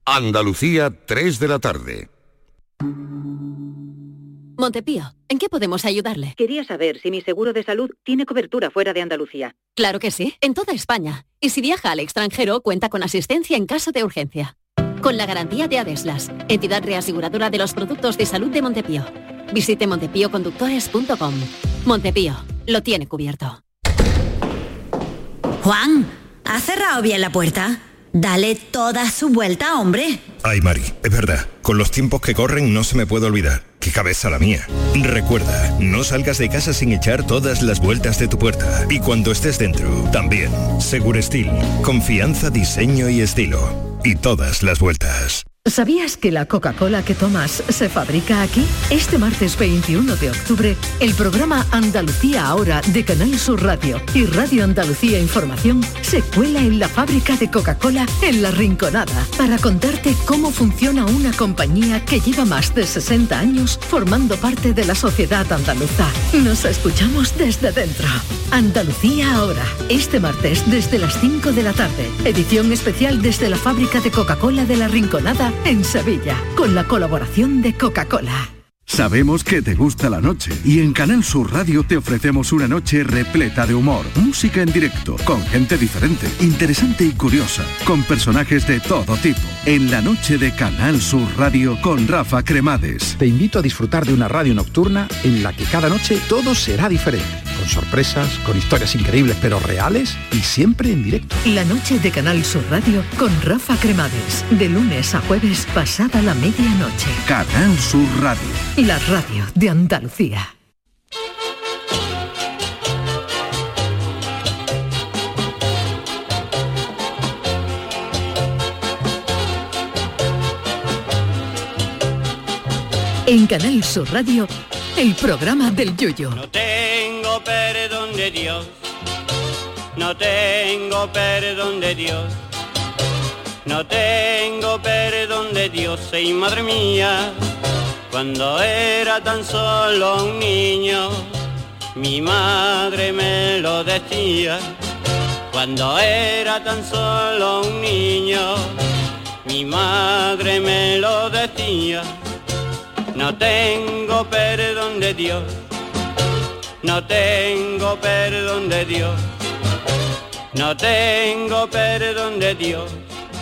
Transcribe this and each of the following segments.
Andalucía, 3 de la tarde. Montepío, ¿en qué podemos ayudarle? Quería saber si mi seguro de salud tiene cobertura fuera de Andalucía. Claro que sí, en toda España. Y si viaja al extranjero, cuenta con asistencia en caso de urgencia. Con la garantía de Adeslas, entidad reaseguradora de los productos de salud de Montepío. Visite montepíoconductores.com. Montepío, lo tiene cubierto. Juan, ¿has cerrado bien la puerta? Dale toda su vuelta, hombre. Ay, Mari, es verdad. Con los tiempos que corren no se me puede olvidar. ¡Qué cabeza la mía! Recuerda, no salgas de casa sin echar todas las vueltas de tu puerta. Y cuando estés dentro, también. Segurestil. Confianza, diseño y estilo. Y todas las vueltas. ¿Sabías que la Coca-Cola que tomas se fabrica aquí? Este martes 21 de octubre, el programa Andalucía Ahora de Canal Sur Radio y Radio Andalucía Información se cuela en la fábrica de Coca-Cola en La Rinconada para contarte cómo funciona una compañía que lleva más de 60 años formando parte de la sociedad andaluza. Nos escuchamos desde dentro. Andalucía Ahora, este martes desde las 5 de la tarde. Edición especial desde la fábrica de Coca-Cola de La Rinconada en Sevilla, con la colaboración de Coca-Cola. Sabemos que te gusta la noche y en Canal Sur Radio te ofrecemos una noche repleta de humor, música en directo, con gente diferente, interesante y curiosa, con personajes de todo tipo. En la noche de Canal Sur Radio con Rafa Cremades. Te invito a disfrutar de una radio nocturna en la que cada noche todo será diferente, con sorpresas, con historias increíbles pero reales y siempre en directo. La noche de Canal Sur Radio con Rafa Cremades, de lunes a jueves pasada la medianoche. Canal Sur Radio. La radio de Andalucía. En Canal Sur Radio, el programa del Yoyo. No tengo perdón de Dios, no tengo perdón de Dios, no tengo perdón de Dios, y madre mía. Cuando era tan solo un niño, mi madre me lo decía. Cuando era tan solo un niño, mi madre me lo decía. No tengo perdón de Dios, no tengo perdón de Dios, no tengo perdón de Dios.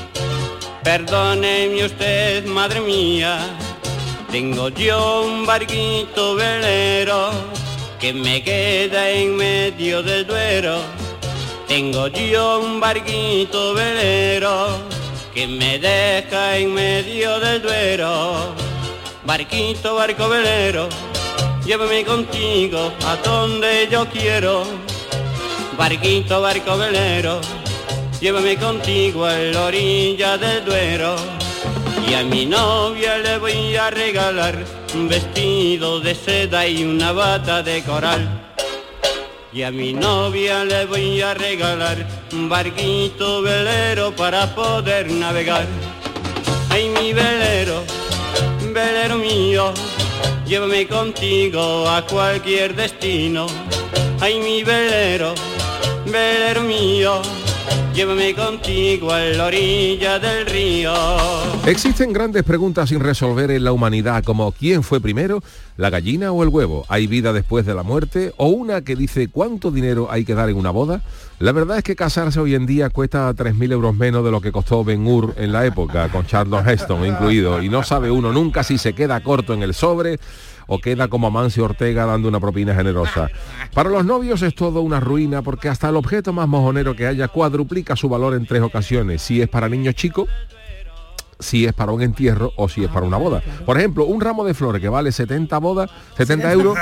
Perdóneme usted, madre mía. Tengo yo un barquito velero que me queda en medio del Duero. Tengo yo un barquito velero que me deja en medio del Duero. Barquito, barco velero, llévame contigo a donde yo quiero. Barquito, barco velero, llévame contigo a la orilla del Duero. Y a mi novia le voy a regalar un vestido de seda y una bata de coral. Y a mi novia le voy a regalar un barquito velero para poder navegar. Ay, mi velero, velero mío, llévame contigo a cualquier destino. Ay, mi velero, velero mío, llévame contigo a la orilla del río. Existen grandes preguntas sin resolver en la humanidad, como ¿quién fue primero, la gallina o el huevo? ¿Hay vida después de la muerte? ¿O una que dice cuánto dinero hay que dar en una boda? La verdad es que casarse hoy en día cuesta 3.000 euros menos de lo que costó Ben-Hur en la época, con Charlton Heston incluido, y no sabe uno nunca si se queda corto en el sobre o queda como Amancio Ortega dando una propina generosa. Para los novios es todo una ruina, porque hasta el objeto más mojonero que haya cuadruplica su valor en 3 ocasiones, si es para niños chicos, si es para un entierro o si es para una boda. Por ejemplo, un ramo de flores que vale 70 euros,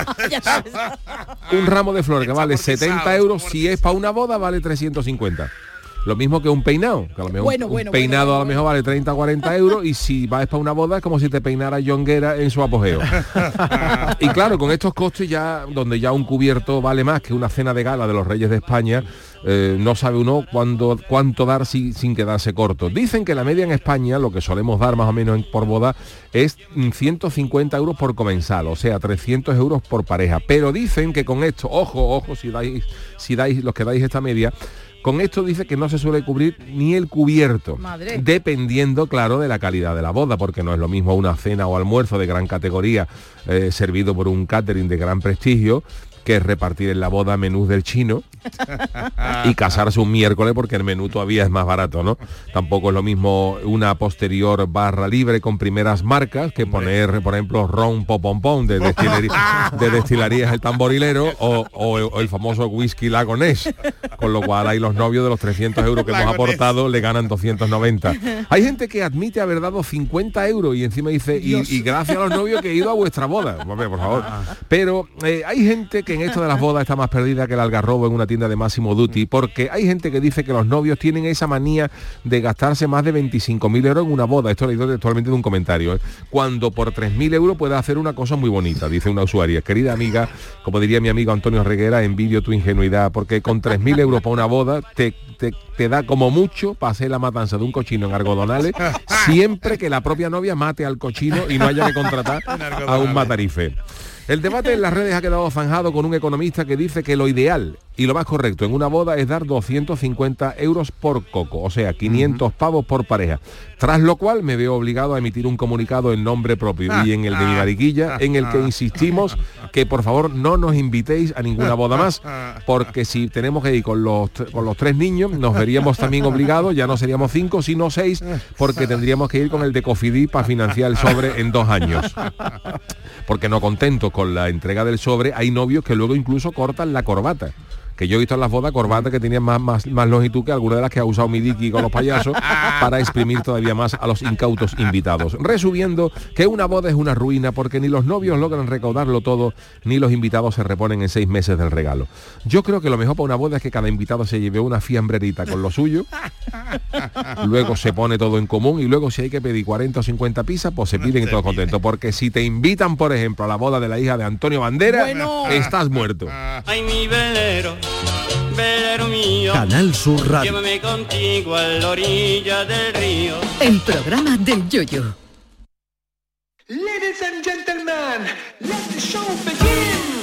un ramo de flores que vale 70 euros, si es para una boda vale 350. Lo mismo que un peinado, que a lo mejor un peinado a lo mejor vale 30 o 40 euros, y si vas para una boda es como si te peinara John Guerra en su apogeo. Y claro, con estos costes ya, donde ya un cubierto vale más que una cena de gala de los Reyes de España, no sabe uno cuánto dar sin quedarse corto. Dicen que la media en España, lo que solemos dar más o menos por boda, es 150 euros por comensal, o sea, 300 euros por pareja. Pero dicen que con esto, ojo, si dais los que dais esta media, Con esto dice que no se suele cubrir ni el cubierto, Madre. dependiendo, claro, de la calidad de la boda, porque no es lo mismo una cena o almuerzo de gran categoría servido por un catering de gran prestigio, que es repartir en la boda menús del chino y casarse un miércoles porque el menú todavía es más barato, ¿no? Tampoco es lo mismo una posterior barra libre con primeras marcas que poner, por ejemplo, ron popompón de destilerías El Tamborilero o el famoso whisky Lagonés, con lo cual ahí los novios de los 300 euros que hemos aportado le ganan 290. Hay gente que admite haber dado 50 euros y encima dice, y gracias a los novios que he ido a vuestra boda. Hombre, por favor. Pero hay gente que en esto de las bodas está más perdida que el algarrobo en una tienda de Máximo Duty, porque hay gente que dice que los novios tienen esa manía de gastarse más de 25.000 euros en una boda. Esto lo he leído textualmente de un comentario, cuando por 3.000 euros puedes hacer una cosa muy bonita, dice una usuaria. Querida amiga, como diría mi amigo Antonio Reguera, envidio tu ingenuidad, porque con 3.000 euros para una boda te da como mucho para hacer la matanza de un cochino en Argodonales, siempre que la propia novia mate al cochino y no haya que contratar a un matarife. El debate en las redes ha quedado zanjado con un economista que dice que lo ideal y lo más correcto en una boda es dar 250 euros por coco, o sea, 500 pavos por pareja. Tras lo cual me veo obligado a emitir un comunicado en nombre propio y en el de mi mariquilla, en el que insistimos que por favor no nos invitéis a ninguna boda más, porque si tenemos que ir con los 3 niños, nos veríamos también obligados, ya no seríamos 5, sino 6, porque tendríamos que ir con el de Cofidis para financiar el sobre en 2 años. Porque no contentos con la entrega del sobre, hay novios que luego incluso cortan la corbata. Que yo he visto en las bodas corbatas que tenían más longitud que alguna de las que ha usado mi Dicky con los payasos para exprimir todavía más a los incautos invitados. Resumiendo, que una boda es una ruina porque ni los novios logran recaudarlo todo, ni los invitados se reponen en 6 meses del regalo. Yo creo que lo mejor para una boda es que cada invitado se lleve una fiambrerita con lo suyo, luego se pone todo en común y luego si hay que pedir 40 o 50 pizzas, pues se piden todos contentos. Porque si te invitan, por ejemplo, a la boda de la hija de Antonio Banderas, estás muerto. Ay, mi velero mío, Canal Sur Radio. llévame contigo a la orilla del río. El programa del Yoyo. Ladies and gentlemen, let the show begin.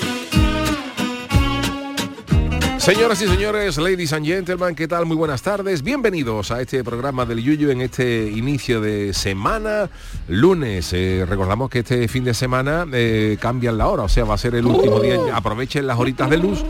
Señoras y señores, ladies and gentlemen, ¿qué tal? Muy buenas tardes. Bienvenidos a este programa del Yuyu en este inicio de semana, lunes. Recordamos que este fin de semana cambian la hora, o sea, va a ser el último día. Aprovechen las horitas de luz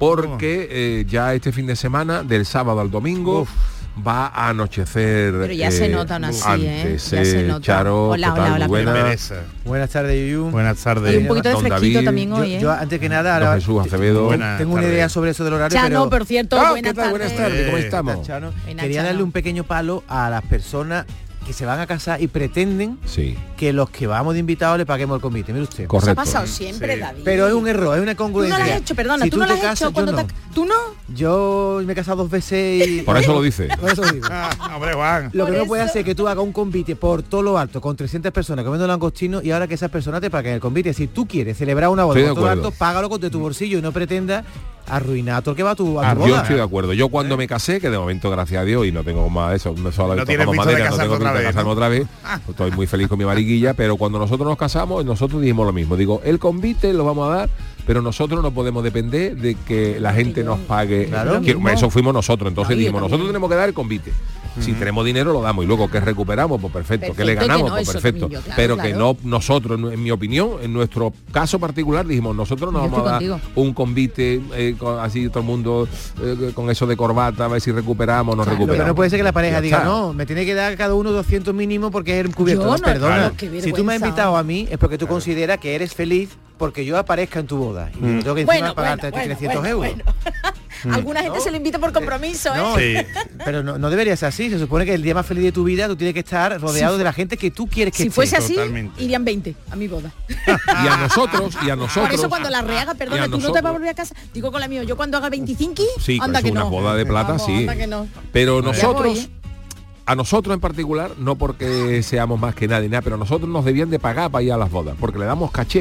porque ya este fin de semana, del sábado al domingo, va a anochecer. Pero ya se nota aún así, antes, ya se nota. Charo, Hola, buenas tardes, Yuyu. Buenas tardes. Y un poquito de fresquito David, también hoy, Yo antes que nada, ahora Jesús Acevedo. tengo una idea sobre eso del horario, Chano, por cierto, ¿qué tal? Buenas tardes, ¿cómo estamos? Chano, Buenas, quería Chano. darle un pequeño palo a las personas que se van a casar y pretenden que los que vamos de invitados le paguemos el convite. Mire usted. Correcto. Eso ha pasado siempre, David. Pero es un error, es una Tú no congruencia. lo has hecho, perdona, Si tú no te lo has casas, hecho cuando yo no. ¿Tú no? Yo me he casado 2 veces y... Por eso lo dice. Por eso digo. Hombre, Juan. Lo que Por no puede eso. hacer es que tú hagas un convite por todo lo alto con 300 personas comiendo langostino y ahora que esas personas te paguen el convite. Si tú quieres celebrar una boda Estoy de por todo lo acuerdo. alto, págalo con de tu bolsillo y no pretendas arruinar a todo el que va a tu Yo boda. estoy de acuerdo. Yo cuando me casé, que de momento, gracias a Dios, y no tengo más de eso, no solo No tienes tocamos visto de madera, no casarte tengo otra pinta de vez, casarme ¿no? otra vez. Estoy muy feliz con mi mariquilla, pero cuando nosotros nos casamos, nosotros dijimos lo mismo. Digo, el convite lo vamos a dar, pero nosotros no podemos depender de que la gente nos pague. Claro. Eso fuimos nosotros. Entonces No, yo dijimos, también. nosotros tenemos que dar el convite. Si tenemos dinero lo damos y luego que recuperamos, pues perfecto, que le Perfecto, ganamos, que no, pues eso perfecto. también yo, claro, pero claro. que no nosotros, en mi opinión, en nuestro caso particular, dijimos, nosotros nos Yo vamos a estoy dar contigo. un convite así todo el mundo con eso de corbata, a ver si recuperamos o no Lo recuperamos. que no puede ser que la pareja Ya diga, está. no, me tiene que dar cada uno 200 mínimo porque es el cubierto. Yo No, no, perdona. claro, qué Si tú me has vergüenza. invitado a mí es porque tú consideras que eres feliz porque yo aparezca en tu boda. Y yo tengo que encima pagarte 300 euros. Alguna gente se lo invita por compromiso, No, ¿eh? pero no debería ser así. Se supone que el día más feliz de tu vida tú tienes que estar rodeado de la gente que tú quieres que Si esté. fuese así, Totalmente. irían 20 a mi boda. Y a nosotros. Por eso cuando la rehaga, y perdona, a tú no te nosotros. vas a volver a casa. Digo con la mía, yo cuando haga 25, Sí, anda es que una no. boda de plata, Vamos, sí. anda que no. Pero Ya nosotros, voy, ¿eh? a nosotros en particular, no porque seamos más que nadie, nada, pero nosotros nos debían de pagar para ir a las bodas, porque le damos caché.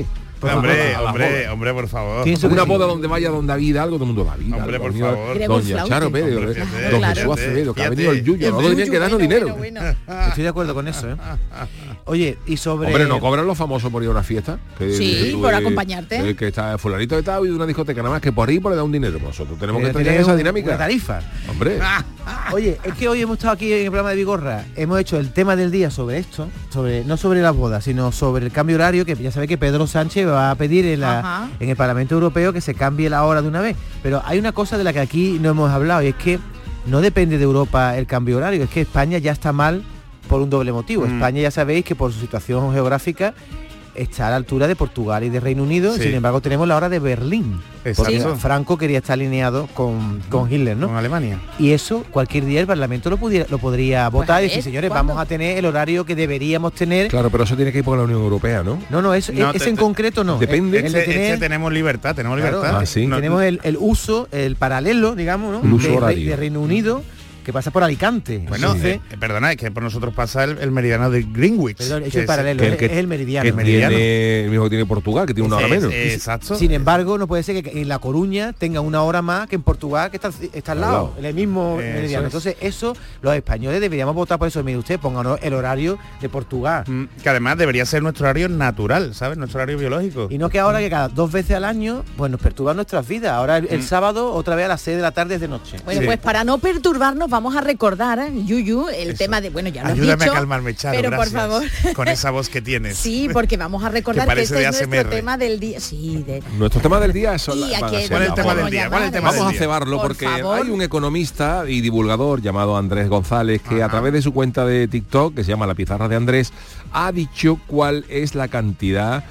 Hombre, por favor. Una boda donde vaya donde David algo, todo el mundo David. Hombre, por favor. Doña Charo Pérez, don Jesús Acevedo, que ha venido el Yuyu, no tenían que darnos dinero. Estoy de acuerdo con eso, ¿eh? Oye, y sobre... Hombre, ¿no cobran los famosos por ir a una fiesta? Sí, por acompañarte. Que está fulanito de tal y de una discoteca, nada más que por ahí por le da un dinero. Nosotros tenemos que tener esa dinámica. Una tarifa. Hombre. Oye, es que hoy hemos estado aquí en el programa de Vigorra, hemos hecho el tema del día sobre esto, no sobre las bodas, sino sobre el cambio horario, que ya sabe que Pedro Sánchez va a pedir en el Parlamento Europeo que se cambie la hora de una vez. Pero hay una cosa de la que aquí no hemos hablado, y es que no depende de Europa el cambio horario, es que España ya está mal por un doble motivo. España, ya sabéis que por su situación geográfica está a la altura de Portugal y de Reino Unido, sin embargo tenemos la hora de Berlín. Porque Franco quería estar alineado con Hitler, ¿no? Con Alemania. Y eso cualquier día el Parlamento lo podría votar y decir, señores, vamos a tener el horario que deberíamos tener. Claro, pero eso tiene que ir por la Unión Europea, ¿no? No, ese en concreto no. Depende. Tenemos libertad, Claro, ¿sí? Tenemos el uso, el paralelo, digamos, ¿no? de Reino Unido, que pasa por Alicante. Bueno, perdona, es que por nosotros pasa el meridiano de Greenwich. Perdón, es el paralelo, es el meridiano. El mismo que tiene Portugal, que tiene una hora menos. Exacto. Sin embargo, no puede ser que en La Coruña tenga una hora más que en Portugal, que está al lado, en el mismo meridiano. Entonces, eso, los españoles deberíamos votar por eso. Mire usted, pónganos el horario de Portugal. Que además debería ser nuestro horario natural, ¿sabes? Nuestro horario biológico. Y no que ahora que cada 2 veces al año, pues nos perturban nuestras vidas. Ahora el sábado, otra vez a las 6 de la tarde es de noche. Bueno, pues para no perturbarnos, vamos a recordar, Yuyu, el tema de... Bueno, ya lo has dicho. Ayúdame a calmarme, Charo, pero gracias. Por favor. Con esa voz que tienes. Sí, porque vamos a recordar que este es nuestro tema del día. Sí, nuestro tema del día es... ¿Cuál es el tema del día? Vamos a cebarlo porque hay un economista y divulgador llamado Andrés González que a través de su cuenta de TikTok, que se llama La Pizarra de Andrés, ha dicho cuál es la cantidad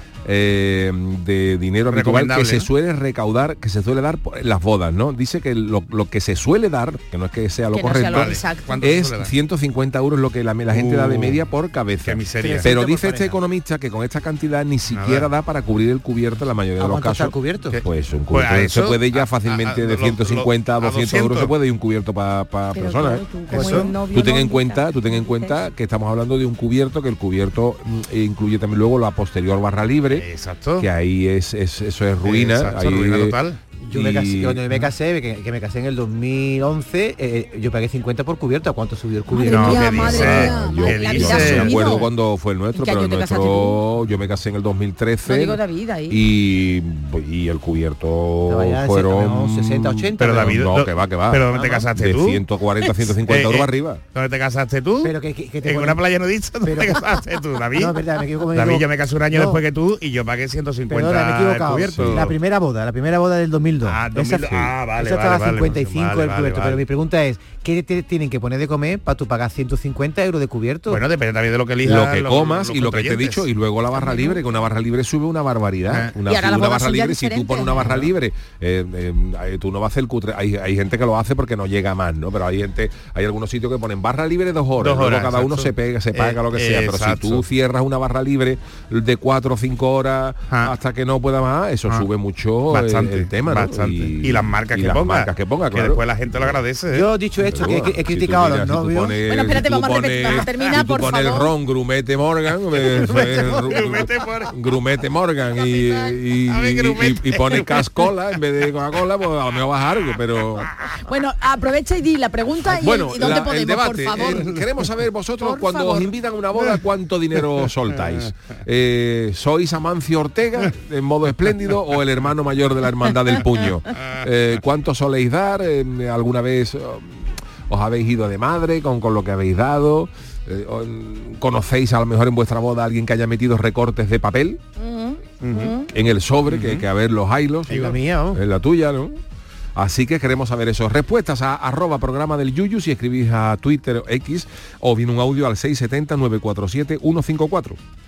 de dinero habitual que se suele recaudar, que se suele dar en las bodas, ¿no? Dice que lo que se suele dar, que no es que sea lo correcto, es 150 euros lo que la gente da de media por cabeza. Qué miseria. Pero dice este economista que con esta cantidad ni siquiera da para cubrir el cubierto en la mayoría de los casos. Cubierto? Pues un cubierto se puede ya fácilmente de 150 a 200 euros se puede ir un cubierto para personas. Tú ten en cuenta que estamos hablando de un cubierto, que el cubierto incluye también luego la posterior barra libre. Exacto. Que ahí eso es ruina. Exacto, ahí, ruina total. Yo cuando me casé, que me casé en el 2011, yo pagué 50 por cubierto. ¿A cuánto subió el cubierto? Madre mía, Yo no me acuerdo cuándo fue el nuestro, pero el nuestro yo me casé en el 2013 y el cubierto fueron 60, 80. Pero David, no, que va. ¿Pero dónde te casaste tú? De 140, 150 euros arriba. ¿Dónde te casaste tú? Pero en una playa nudista, ¿dónde te casaste tú, David? No, verdad, me equivoco. David, yo me casé un año después que tú y yo pagué 150 el cubierto. La primera boda del 2002. Vale. Esa estaba 55 el cubierto, pero mi pregunta es, ¿qué te tienen que poner de comer para tú pagar 150 euros de cubierto? Bueno, depende también de lo que elijas. Lo que comas y lo que te he dicho, y luego la barra libre, que una barra libre sube una barbaridad. Una barra libre, si tú pones una barra libre, tú no vas a hacer el cutre. Hay gente que lo hace porque no llega más, ¿no? Pero hay algunos sitios que ponen barra libre 2 horas, luego cada uno se paga lo que sea. Pero si tú cierras una barra libre de 4 o 5 horas hasta que no pueda más, eso sube mucho el tema, ¿no? Y las marcas que ponga, claro. después la gente lo agradece. Yo he dicho esto, que he criticado a los novios. Bueno, espérate, vamos a terminar, por favor. El ron Grumete Morgan, Grumete Morgan y pone Cascola en vez de Coca-Cola, pues a lo mejor baja algo, pero... Bueno, aprovecha y di la pregunta y dónde podemos, el debate, por favor. Queremos saber vosotros cuando os invitan a una boda, ¿cuánto dinero soltáis? ¿Sois Amancio Ortega en modo espléndido o el hermano mayor de la Hermandad del Puño? ¿Cuánto soléis dar? ¿Alguna vez os habéis ido de madre con lo que habéis dado? ¿Conocéis a lo mejor en vuestra boda a alguien que haya metido recortes de papel en el sobre, que a ver los hilos? En la mía, ¿no? En la tuya, ¿no? Así que queremos saber eso. Respuestas a @programa del Yuyu si escribís a Twitter X o bien un audio al 670-947-154.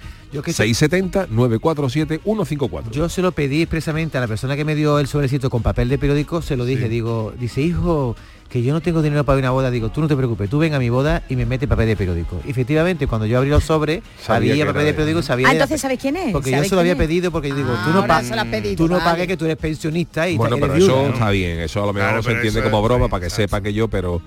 670-947-154. Yo se lo pedí expresamente a la persona que me dio el sobrecito con papel de periódico, se lo dije, dice, hijo, que yo no tengo dinero para una boda, digo, tú no te preocupes, tú ven a mi boda y me mete papel de periódico. Y efectivamente, cuando yo abrí los sobres, había papel de periódico, sabía... entonces, ¿sabes quién es? Porque yo se lo había pedido, porque yo digo, tú no pagues, que tú eres pensionista y bueno, pero viuda, eso ¿no? Está bien, eso a lo mejor se entiende como broma, para que sepa que yo, pero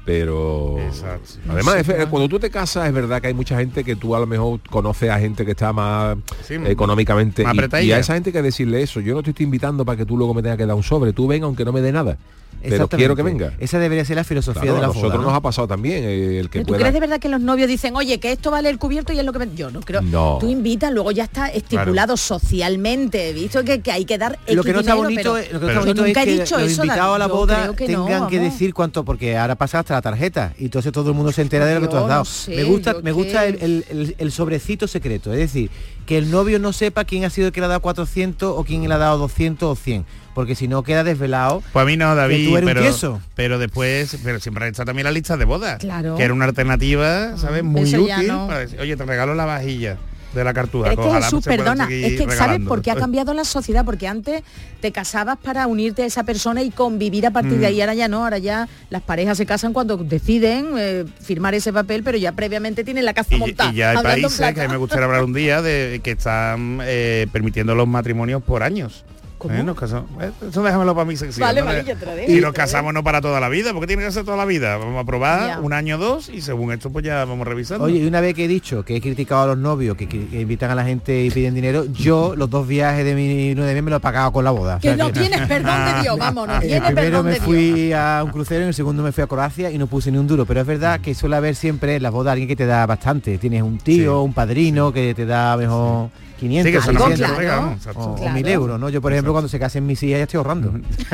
Pero además cuando tú te casas es verdad que hay mucha gente que tú a lo mejor conoces a gente que está más económicamente más y a esa gente hay que decirle eso. Yo no te estoy invitando para que tú luego me tengas que dar un sobre, tú ven aunque no me dé nada, pero quiero que venga. Esa debería ser la filosofía de la boda. A nosotros nos ha pasado también el que ¿Tú crees de verdad que los novios dicen, oye, que esto vale el cubierto y es lo que yo no creo? No. Tú invitas, luego ya está estipulado socialmente, visto que hay que dar X lo que no está dinero, bonito, lo que no está bonito es que los invitados a la boda tengan que decir cuánto, porque ahora pasa hasta la tarjeta y entonces todo el mundo se entera de lo que tú has dado. Me gusta el sobrecito secreto, es decir, que el novio no sepa quién ha sido el que le ha dado 400 o quién le ha dado 200 o 100, porque si no queda desvelado. Pues a mí no, David, pero después siempre está también la lista de bodas, claro, que era una alternativa, ¿sabes? Muy eso útil para decir, oye, te regalo la vajilla de la cartuja. Pero es que Jesús, perdona, es que ¿sabes por qué ha cambiado la sociedad? Porque antes te casabas para unirte a esa persona y convivir a partir de ahí, ahora ya no, ahora ya las parejas se casan cuando deciden firmar ese papel, pero ya previamente tienen la casa montada. Y ya hay países, que a mí me gustaría hablar un día, de que están permitiendo los matrimonios por años. Nos casamos. Eso déjamelo para mi sección. Vale, ¿no? vale, yo te lo dejo. Y nos casamos no para toda la vida, porque tiene que ser toda la vida. Vamos a probar un año o dos y según esto pues ya vamos revisando. Oye, y una vez que he dicho que he criticado a los novios que invitan a la gente y piden dinero, yo los 2 viajes de mi luna de miel me lo he pagado con la boda. Que no tienes perdón de Dios, vamos, no tienes perdón de Dios. El primero me fui a un crucero, en el segundo me fui a Croacia y no puse ni un duro, pero es verdad que suele haber siempre en las bodas alguien que te da bastante. Tienes un tío, un padrino que te da mejor 500, que son 600, claro, o 1.000 euros, ¿no? Yo, por ejemplo, cuando se casen mis hijas ya estoy ahorrando.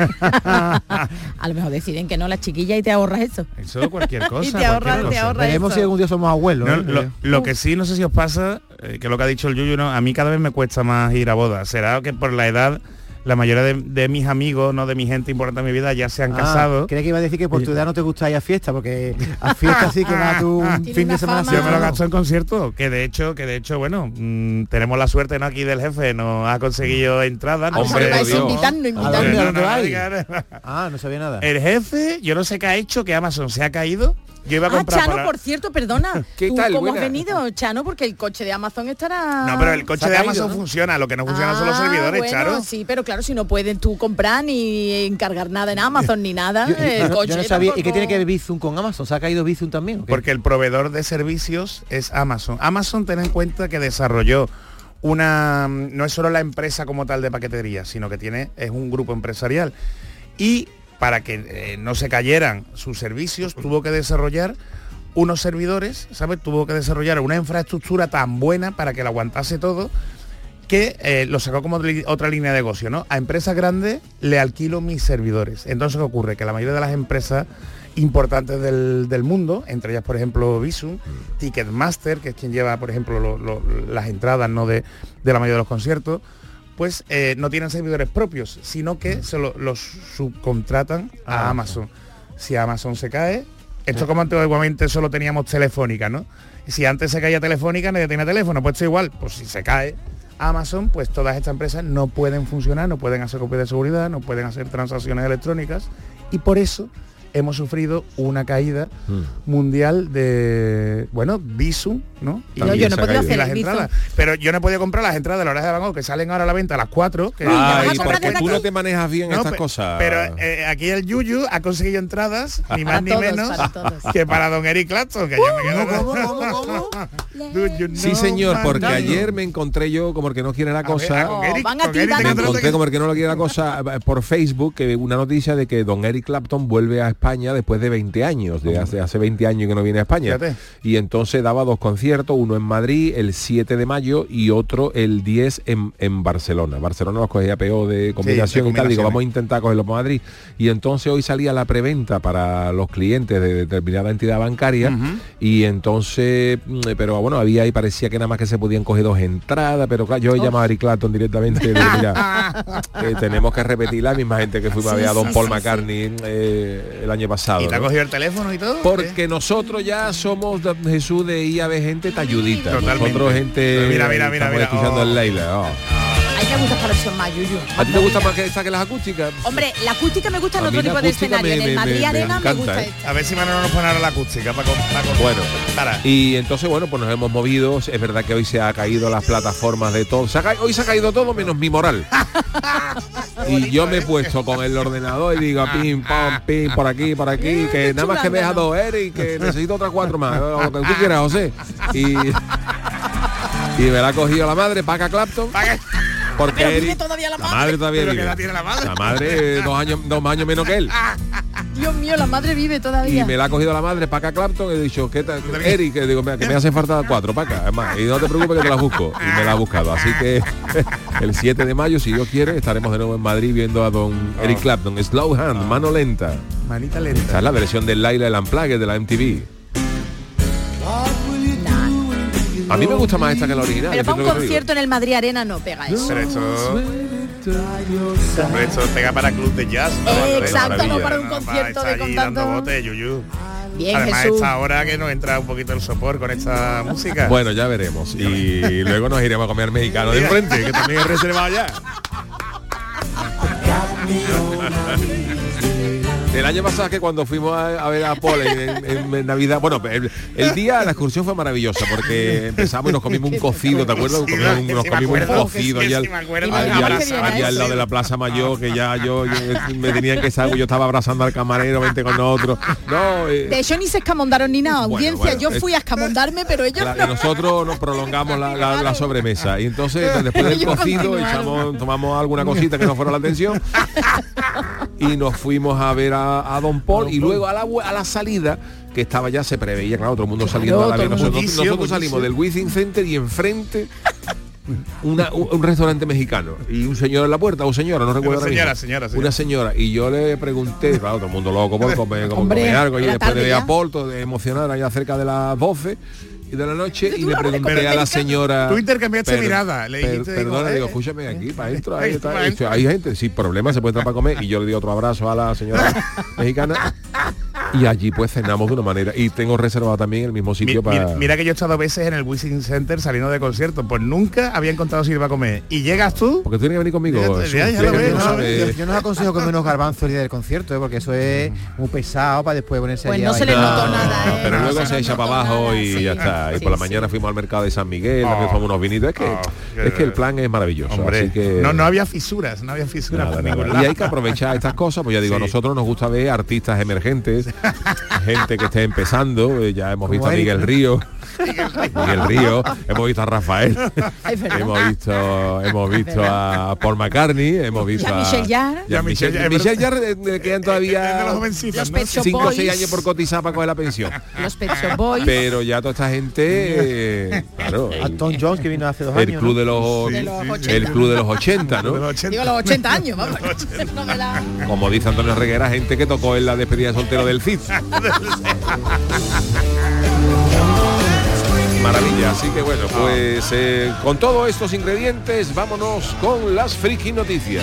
A lo mejor deciden que no las chiquillas y te ahorras eso. Eso cualquier cosa. Y te ahorras veremos si algún día somos abuelos. No, lo que sí, no sé si os pasa, que es lo que ha dicho el Yuyu, ¿no? A mí cada vez me cuesta más ir a bodas. Será que por la edad la mayoría de mis amigos, no de mi gente importante en mi vida, ya se han casado. Creía que iba a decir que por tu edad no te gusta ir a fiesta, porque a fiesta sí que va tu fin de semana. Yo me lo gasto en concierto, que de hecho, bueno, tenemos la suerte, ¿no? Aquí del jefe nos ha conseguido entradas. No sabía nada. El jefe, yo no sé qué ha hecho, que Amazon se ha caído. Yo iba a comprar Chano, por cierto, perdona. ¿Qué tal? ¿Cómo has venido, Chano? Porque el coche de Amazon estará... No, pero el coche de Amazon funciona, lo que no funciona son los servidores, bueno, Charo. Sí, pero claro, si no pueden tú comprar ni encargar nada en Amazon ni nada, el coche yo no sabía. tampoco... ¿Y qué tiene que ver Bizum con Amazon? ¿Se ha caído Bizum también? ¿O qué? Porque el proveedor de servicios es Amazon. Amazon, ten en cuenta que desarrolló no es solo la empresa como tal de paquetería, sino que es un grupo empresarial. Y para que no se cayeran sus servicios, tuvo que desarrollar unos servidores, ¿sabes? Tuvo que desarrollar una infraestructura tan buena para que lo aguantase todo, que lo sacó como otra línea de negocio, ¿no? A empresas grandes le alquilo mis servidores. Entonces, ¿qué ocurre? Que la mayoría de las empresas importantes del mundo, entre ellas, por ejemplo, Bizum, Ticketmaster, que es quien lleva, por ejemplo, las entradas, ¿no? de la mayoría de los conciertos, pues no tienen servidores propios, sino que se los subcontratan a Amazon. Si Amazon se cae, esto como antiguamente solo teníamos Telefónica, ¿no? Y si antes se caía Telefónica, nadie tenía teléfono, pues esto igual, pues si se cae Amazon, pues todas estas empresas no pueden funcionar, no pueden hacer copias de seguridad, no pueden hacer transacciones electrónicas, y por eso hemos sufrido una caída mundial de, Bizum, ¿no? Y yo no podía hacer las entradas. Pero yo no he podido comprar las entradas de la Oreja de Van Gogh, que salen ahora a la venta a las 4. Porque tú no te manejas bien estas cosas. Pero aquí el Yuyu ha conseguido entradas, ni más ni menos, que para don Eric Clapton, que yo me quedo... ¿Cómo? Sí, señor, porque ayer me encontré yo, como el que no quiere la cosa, me encontré como el que no lo quiere la cosa por Facebook, que una noticia de que don Eric Clapton vuelve a España después de 20 años, de hace 20 años que no viene a España. Fíjate. Y entonces daba 2 conciertos, uno en Madrid el 7 de mayo y otro el 10 en Barcelona. Barcelona los cogía peor de combinación y tal, digo, vamos a intentar cogerlo para Madrid. Y entonces hoy salía la preventa para los clientes de determinada entidad bancaria y entonces, pero bueno, había ahí, parecía que nada más que se podían coger 2 entradas, pero claro, yo he llamado a Eric Clapton directamente, mira, tenemos que repetir la misma gente que fuimos a ver a Don Paul McCartney el año pasado. ¿Y te ha cogido el teléfono y todo? Porque nosotros ya somos, Jesús, de IAB gente talludita. Totalmente. Nosotros gente... Mira. Escuchando el Leila. Hay que me gusta Palacio en Mayo, Yuyu. ¿A ti te gusta más que esta que las acústicas? Hombre, la acústica me gusta en otro tipo de escenario. En el Madrid Arena me gusta esta. A ver si Manolo nos pone ahora la acústica para bueno, y entonces, bueno, pues nos hemos movido. Es verdad que hoy se ha caído las plataformas de todo. Hoy se ha caído todo menos mi moral. Y yo me he puesto con el ordenador y digo pim, pam, pim, por aquí, que nada más que me deja 2 Eric, que necesito otras 4 más. Lo que tú quieras, José. Y me la ha cogido la madre, Paca Clapton. Porque Eric, la madre todavía vive. Que la tiene la madre. La madre 2 años menos que él. Dios mío, la madre vive todavía. Y me la ha cogido la madre, Paca Clapton, y he dicho, ¿qué tal? Eric, que digo, mira, que me hacen falta 4, Paca, además, y no te preocupes que te la busco. Y me la ha buscado. Así que el 7 de mayo, si Dios quiere, estaremos de nuevo en Madrid viendo a don Eric Clapton. Slow Hand, mano lenta. Manita lenta. Esta es la versión del Laila el Unplugged de la MTV. A mí me gusta más esta que la original. Pero para un concierto en el Madrid Arena no pega eso. Pero esto pega para club de jazz. Exacto, no para un concierto de con tanto bote, Yuyu. Bien, además Jesús. esta hora que nos entra un poquito el sopor con esta música. Bueno, ya veremos. Y luego nos iremos a comer mexicano de frente, que también es reservado ya. El año pasado, que cuando fuimos a ver a Paul en Navidad, bueno, el día de la excursión fue maravillosa porque empezamos y nos comimos un cocido, ¿te acuerdas? Nos comimos un cocido allá al lado de la Plaza Mayor, que ya yo me tenían que saber, yo estaba abrazando al camarero, vente con nosotros. No, de hecho ni se escamondaron ni nada, audiencia, yo fui a escamondarme, pero ellos no. Nosotros nos prolongamos la sobremesa y entonces después del cocido tomamos alguna cosita que nos fuera la atención y nos fuimos a ver a Don Paul y luego a la salida, que estaba ya, se preveía, claro, todo el mundo saliendo a la vez. Nosotros salimos del Withing Center y enfrente un restaurante mexicano y un señor en la puerta, o señora, no recuerdo. Una señora, y yo le pregunté, claro, todo el mundo loco por comer algo, y después de ver a Paul, todo emocionado, allá cerca de las 12 y de la noche, y le pregunté a la señora. Tú intercambiaste mirada, le dijiste, perdona, digo, escúchame, aquí para adentro, ahí está, hay gente sin problema, se puede entrar para comer, y yo le di otro abrazo a la señora mexicana y allí pues cenamos de una manera, y tengo reservado también el mismo sitio para. Mira que yo he estado 2 veces en el Wishing Center saliendo de conciertos, pues nunca había encontrado sitio para comer, y llegas tú, porque tú tienes que venir conmigo. Yo nos aconsejo comer unos garbanzos el día del concierto, porque eso es muy pesado para después ponerse pues allá. No se le notó nada, pero luego se echa para abajo y ya está. Y por la mañana fuimos al mercado de San Miguel, también tomamos unos vinitos. Es que el plan es maravilloso. Hombre, así que no había fisuras, nada. Y hay que aprovechar estas cosas, pues ya digo, a nosotros nos gusta ver artistas emergentes, gente que esté empezando. Ya hemos visto a Miguel Río. Hemos visto a Rafael, hemos visto a Paul McCartney, hemos visto a Michelle Jarre, que quedan todavía 5 o 6 años por cotizar para coger la pensión. Los Pet Shop Boys. Pero ya toda esta gente, claro, a Tom Jones, que vino hace 2 años, el club de los 80, ¿no? Digo, los 80 años, vamos. Como dice Antonio Reguera, gente que tocó en la despedida de soltero del CID. Maravilla, así que bueno, pues con todos estos ingredientes vámonos con las friki noticias.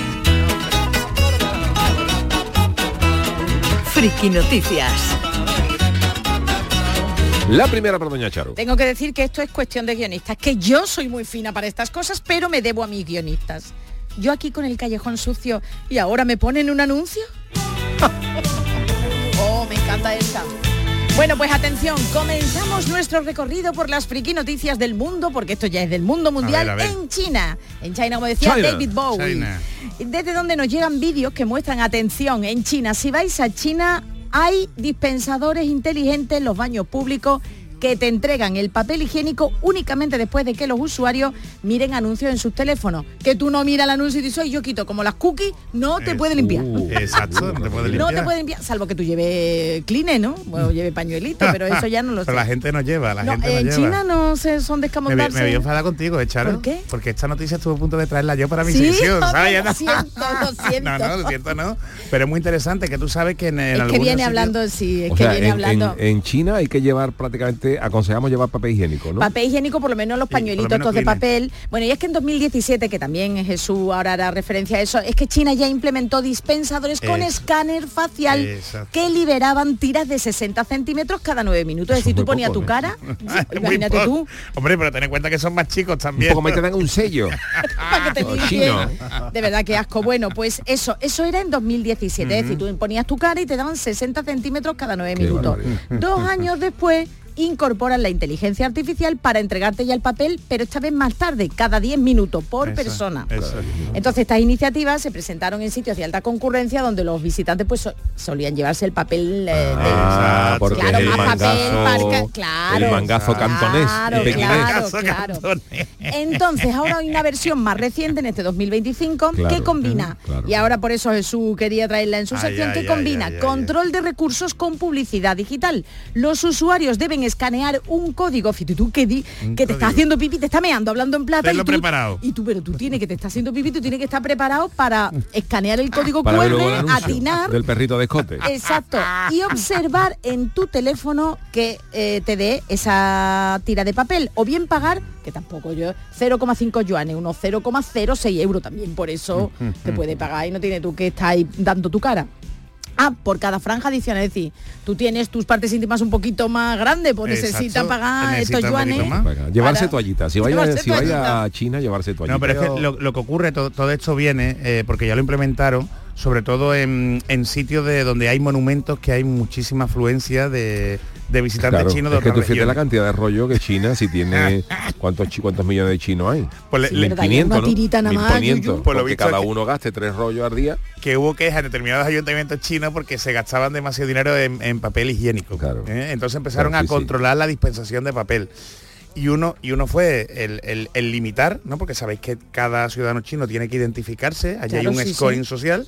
Friki noticias. La primera para doña Charo. Tengo que decir que esto es cuestión de guionistas, que yo soy muy fina para estas cosas, pero me debo a mis guionistas. Yo aquí con el callejón sucio y ahora me ponen un anuncio. Oh, me encanta esta. Bueno, pues atención, comenzamos nuestro recorrido por las friki noticias del mundo, porque esto ya es del mundo mundial, a ver. En China, como decía David Bowie. Desde donde nos llegan vídeos que muestran, atención, en China, si vais a China, hay dispensadores inteligentes en los baños públicos que te entregan el papel higiénico únicamente después de que los usuarios miren anuncios en sus teléfonos. Que tú no miras el anuncio y dices, oye, yo quito, como las cookies, no te puede limpiar. Exacto, no te puede limpiar. No te puede limpiar, salvo que tú lleves Kleenex, ¿no? Bueno, lleve pañuelito, pero eso ya no lo sé. Pero la gente no lleva, en China no se son descamontarse. Me voy a enfadar contigo, Charo. ¿Por qué? Porque esta noticia estuve a punto de traerla yo para mi sección, ¿sabes? Lo siento. No, lo siento, no. Pero es muy interesante que tú sabes que en es que viene hablando, sí, es que viene hablando. En China hay que llevar prácticamente que aconsejamos llevar papel higiénico, ¿no? Papel higiénico, por lo menos los pañuelitos estos de Kleenex. papel. Bueno, y es que en 2017, que también Jesús ahora hará referencia a eso, es que China ya implementó dispensadores con escáner facial que liberaban tiras de 60 centímetros cada 9 minutos. Es decir, tú ponías tu cara, imagínate tú. Hombre, pero ten en cuenta que son más chicos también. Un poco más te dan un sello. Para que te limpien. Chino. De verdad, qué asco. Bueno, pues eso era en 2017. Es decir, tú ponías tu cara y te daban 60 centímetros cada 9 minutos. 2 años después incorporan la inteligencia artificial para entregarte ya el papel, pero esta vez más tarde, cada 10 minutos por persona. Entonces estas iniciativas se presentaron en sitios de alta concurrencia donde los visitantes pues solían llevarse el papel porque claro, el más mangazo, papel, claro, el mangazo cantonés, claro. Entonces ahora hay una versión más reciente en este 2025 que combina, y ahora por eso Jesús quería traerla en su sección, que combina control de recursos con publicidad digital. Los usuarios deben escanear un código, fíjate tú que te está haciendo pipí, te está meando, hablando en plata, pero tú tienes que te está haciendo pipí, tú tienes que estar preparado para escanear el código QR, atinar del perrito de escote. Exacto, y observar en tu teléfono que te dé esa tira de papel, o bien pagar, que tampoco yo, 0,5 yuanes, unos 0,06 euros también, por eso te puede pagar y no tiene tú que estar ahí dando tu cara. Por cada franja adicional, es decir, tú tienes tus partes íntimas un poquito más grandes, pues necesitas pagar estos yuanes. Llevarse toallitas, si vaya a China, llevarse toallitas. No, pero es que lo que ocurre, todo esto viene, porque ya lo implementaron, sobre todo en sitios de donde hay monumentos que hay muchísima afluencia de visitantes chinos de otras regiones. Fíjate la cantidad de rollo que China, si tiene ¿cuántos millones de chinos hay? Pues 1.500, ¿no? 1.500, Por lo porque visto cada que uno gaste 3 rollos al día. Que hubo quejas en determinados ayuntamientos chinos porque se gastaban demasiado dinero en papel higiénico. Entonces empezaron a controlar la dispensación de papel. Y uno fue el limitar, ¿no? Porque sabéis que cada ciudadano chino tiene que identificarse, allí hay un scoring social.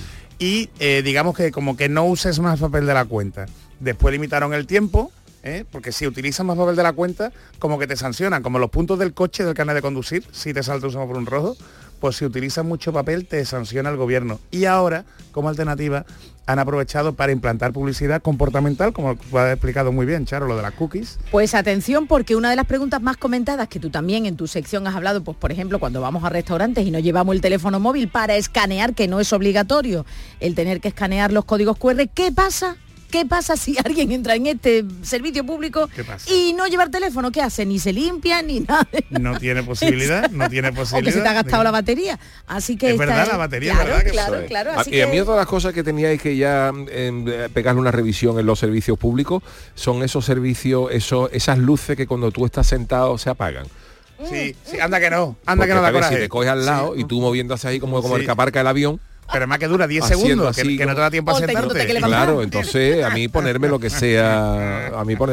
Y digamos que como que no uses más papel de la cuenta. Después limitaron el tiempo, porque si utilizas más papel de la cuenta, como que te sancionan, como los puntos del coche del carnet de conducir, si te salta un semáforo en rojo, pues si utilizas mucho papel te sanciona el gobierno. Y ahora, como alternativa, han aprovechado para implantar publicidad comportamental, como lo ha explicado muy bien Charo, lo de las cookies. Pues atención, porque una de las preguntas más comentadas, que tú también en tu sección has hablado, pues por ejemplo, cuando vamos a restaurantes y no llevamos el teléfono móvil para escanear, que no es obligatorio el tener que escanear los códigos QR, ¿qué pasa? ¿Qué pasa si alguien entra en este servicio público y no lleva el teléfono? ¿Qué hace? Ni se limpia, ni nada. No tiene posibilidad, no tiene posibilidad. O que se te ha gastado la batería. Así que es verdad, la batería, claro, ¿verdad? Claro. Y a mí otra de las cosas que teníais que ya pegarle una revisión en los servicios públicos son esos servicios, esas luces que cuando tú estás sentado se apagan. Sí, anda que no da coraje. Si te coges al lado y tú moviéndose ahí como el que aparca el avión. Pero más que dura 10 segundos, así, que no te da tiempo a sentarte. Claro, entonces a mí ponerme lo que sea.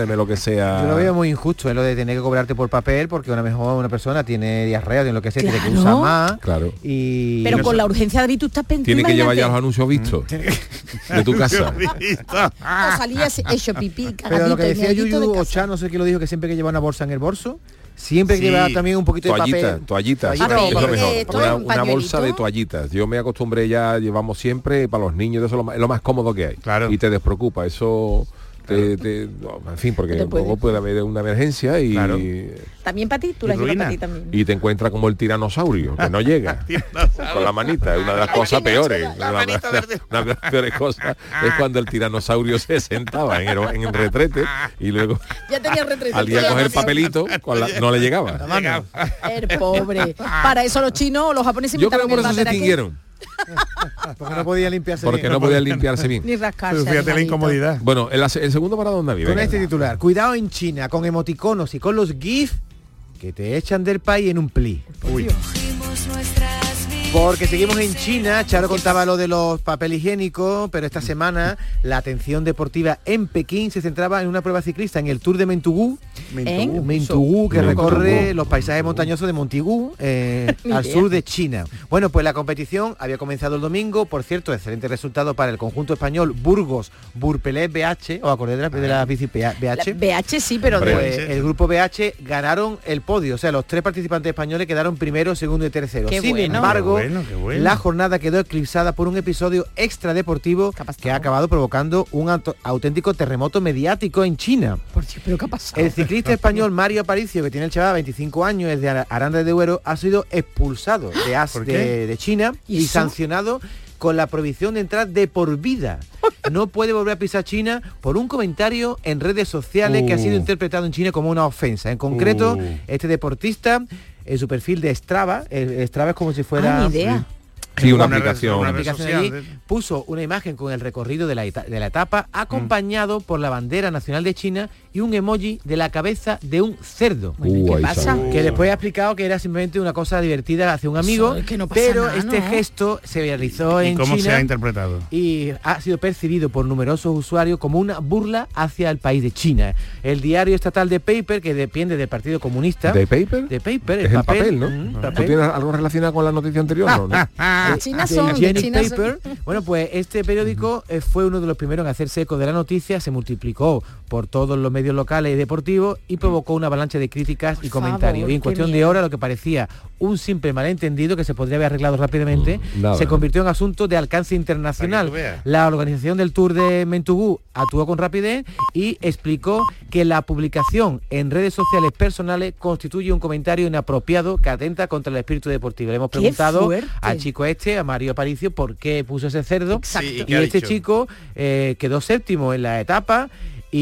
Yo lo veo muy injusto, lo de tener que cobrarte por papel, porque a lo mejor una persona tiene diarrea, tiene lo que sea, tiene que usar más. Claro. Pero con la urgencia de David, tú estás pensando. Tiene que llevar ya los anuncios vistos de tu casa. O salías hecho pipí, pero lo que decía Yuyu Ocha, no sé qué lo dijo, que siempre que lleva una bolsa en el bolso, siempre hay que llevar también un poquito de papel. Toallitas. Es lo mejor. Una bolsa de toallitas. Yo me acostumbré ya, llevamos siempre para los niños, eso es lo más cómodo que hay. Claro. Y te despreocupa, eso... en fin, porque luego puede haber una emergencia y... Claro. También para ti, tú la llevas para ti también. Y te encuentras como el tiranosaurio, que no llega con la manita, es una de las cosas peores. Una de las peores cosas es cuando el tiranosaurio se sentaba en retrete y luego ya tenía retrete. Al día coger papelito, no le llegaba. El pobre. Para eso los chinos o los japoneses... Yo creo que por eso se extinguieron. Porque no podía limpiarse bien. Porque no podía limpiarse bien. Ni rascarse. Fíjate la incomodidad. Bueno, el segundo para dónde vive. Con este titular. Cuidado en China con emoticonos y con los GIF que te echan del país en un pli. Uy. Porque seguimos en China. Charo contaba lo de los papel higiénicos, pero esta semana la atención deportiva en Pekín se centraba en una prueba ciclista, en el Tour de Mentugú, que recorre los paisajes montañosos de Montigú, al sur de China. Bueno, pues la competición había comenzado el domingo, por cierto, excelente resultado para el conjunto español Burgos Burpelés BH, ¿os acordáis de la bici BH? BH sí, pero pues el grupo BH ganaron el podio, o sea, los 3 participantes españoles quedaron primero, segundo y tercero. Sin embargo, qué bueno. La jornada quedó eclipsada por un episodio extradeportivo que ha acabado provocando un auténtico terremoto mediático en China. Por Dios, ¿pero qué ha pasado? El ciclista español Mario Aparicio, que tiene el chaval 25 años, es de Aranda de Duero, ha sido expulsado de China y sancionado con la prohibición de entrar de por vida. No puede volver a pisar China por un comentario en redes sociales que ha sido interpretado en China como una ofensa. En concreto, este deportista, en su perfil de Strava, Strava es como si fuera... ni idea. Sí, una aplicación. Una aplicación allí, puso una imagen con el recorrido de la etapa, acompañado por la bandera nacional de China y un emoji de la cabeza de un cerdo. ¿Qué pasa? Que después ha explicado que era simplemente una cosa divertida hacia un amigo, es que no pasa pero nada, este ¿no? gesto se realizó en ¿Cómo China se ha interpretado? y ha sido percibido por numerosos usuarios como una burla hacia el país de China. El diario estatal de Paper, que depende del Partido Comunista... ¿De Paper? De Paper, es el papel, ¿no? Papel. ¿Tú tienes algo relacionado con la noticia anterior? ¿no? China son, China Paper. Bueno, pues este periódico fue uno de los primeros en hacerse eco de la noticia, se multiplicó por todos los medios locales y deportivos y provocó una avalancha de críticas y comentarios. Y en cuestión de horas, lo que parecía un simple malentendido que se podría haber arreglado rápidamente, se convirtió en asunto de alcance internacional. La organización del Tour de Mentubú actuó con rapidez y explicó que la publicación en redes sociales personales constituye un comentario inapropiado que atenta contra el espíritu deportivo. Le hemos preguntado al chico a Mario Aparicio, por qué puso ese cerdo. Sí, y este chico quedó séptimo en la etapa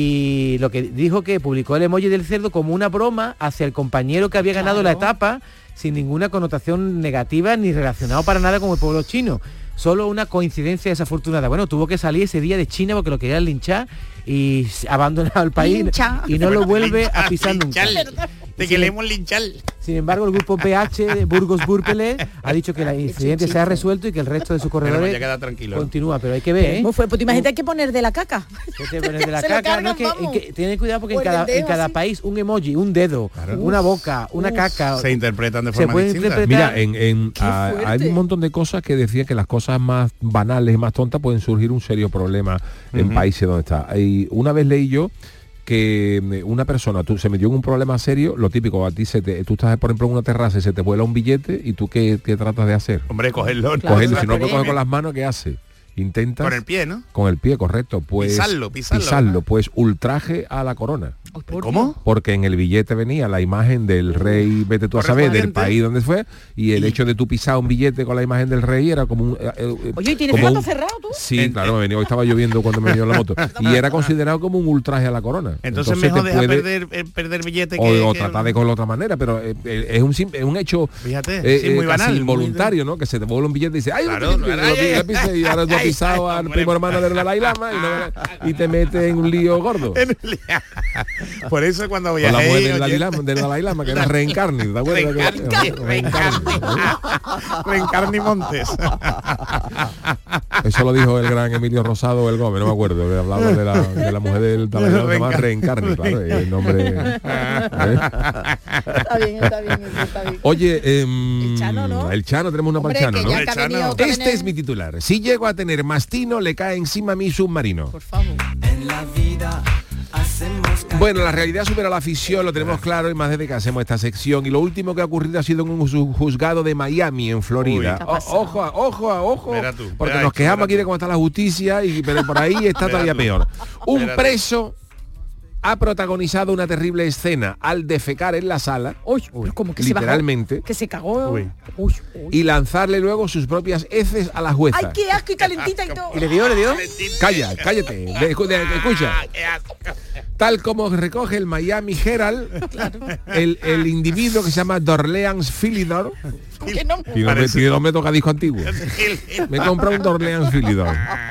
y lo que dijo que publicó el emoji del cerdo como una broma hacia el compañero que había ganado la etapa, sin ninguna connotación negativa ni relacionado para nada con el pueblo chino. Solo una coincidencia desafortunada. Bueno, tuvo que salir ese día de China porque lo querían linchar y ha abandonado el país y no lo vuelve a pisar nunca. De que le hemos linchar. Sin embargo, el grupo PH de Burgos-Burpele ha dicho que el incidente se ha resuelto y que el resto de sus corredores continúa, pero hay que ver, ¿eh? Pues imagínate, hay que poner de la caca. De la caca, no, que tiene cuidado porque en cada país un emoji, un dedo, una boca, una caca se interpretan de forma distinta. Mira, hay un montón de cosas que decían que las cosas más banales y más tontas pueden surgir un serio problema en países donde está. Y una vez leí yo que una persona se metió en un problema serio, lo típico, a ti tú estás por ejemplo en una terraza y se te vuela un billete y tú qué tratas de hacer. Hombre, cogerlo. Cogerlo, si no lo coges con las manos, ¿qué hace? Intentas con el pie, ¿no? Con el pie, correcto. Pues pisarlo, pues ultraje a la corona. ¿Cómo? Porque en el billete venía la imagen del rey, vete tú a saber, del país donde fue, y el hecho de tú pisar un billete con la imagen del rey era como un... Oye, ¿y tienes foto cerrado tú? Sí, claro, me venía, hoy estaba lloviendo cuando me venía en la moto. Y era considerado como un ultraje a la corona. Entonces mejor deja perder billete o tratar de con otra manera, pero es un hecho, fíjate, muy banal, casi involuntario, ¿no? Que se te vuelve un billete y dice, ¡ay, y ahora tú has pisado al primo hermano del Dalai Lama y te metes en un lío gordo. Por eso cuando voy a la mujer del Dalai Lama, que era Reencarni, ¿te acuerdas? Reencarni Montes. Eso lo dijo el gran Emilio Rosado el Gómez, no me acuerdo, que hablaba de la mujer del Dalai Lama, se llama Reencarni, claro, el nombre. Está bien. Oye, el Chano, ¿no? El Chano, tenemos uno para el Chano, ¿no? Este es mi titular. Si llego a tener mastino, le cae encima mi submarino. Por favor. En la vida bueno, la realidad supera la ficción, lo tenemos claro, y más desde que hacemos esta sección. Y lo último que ha ocurrido ha sido en un juzgado de Miami, en Florida. Ojo, porque nos quejamos aquí de cómo está la justicia, pero por ahí está todavía peor. Un preso ha protagonizado una terrible escena al defecar en la sala, como que literalmente, que se cagó, y lanzarle luego sus propias heces a la jueza. ¡Ay, qué asco! Y calentita y todo. ¿Y le dio? Cállate, escucha. Tal como recoge el Miami Herald, el individuo que se llama Dorleans Philidor, tiene nombre tocadisco antiguo. Me compra un Dorleans Philidor.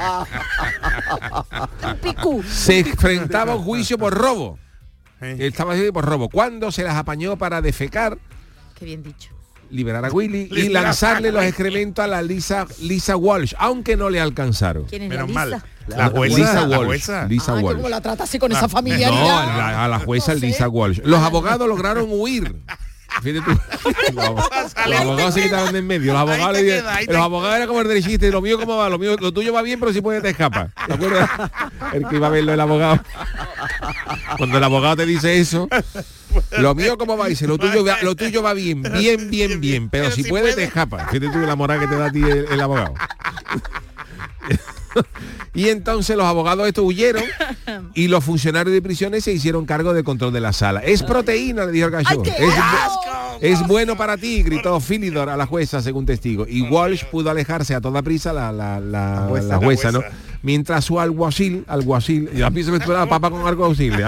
Se enfrentaba a un juicio por robo. Estaba por robo. Cuando se las apañó para defecar, qué bien dicho, liberar a Willy y lanzarle los excrementos a la Lisa Walsh, aunque no le alcanzaron. ¿Quién es Menos la mal. Lisa? La jueza. Lisa Walsh. ¿Cómo la trata así con esa familiaridad? No, a la jueza Lisa Walsh. Los abogados lograron huir. Fíjate tú. Los abogados se quitaron de en medio. Los abogados eran como el derechista. Lo mío cómo va, lo tuyo va bien, pero si puedes te escapa. ¿Te acuerdas? El que iba a verlo el abogado. Cuando el abogado te dice eso, Lo mío como va, dice, lo tuyo va bien, bien, pero si puede te escapa. Fíjate tú la moral que te da a ti el abogado. Y entonces los abogados estos huyeron y los funcionarios de prisiones se hicieron cargo del control de la sala. Es proteína, le dijo el gallo. Es bueno para ti, gritó Philidor a la jueza, según testigo. Y Walsh pudo alejarse a toda prisa, la jueza, ¿no? Mientras su alguacil, y a mí se me esperaba papa con alguacil,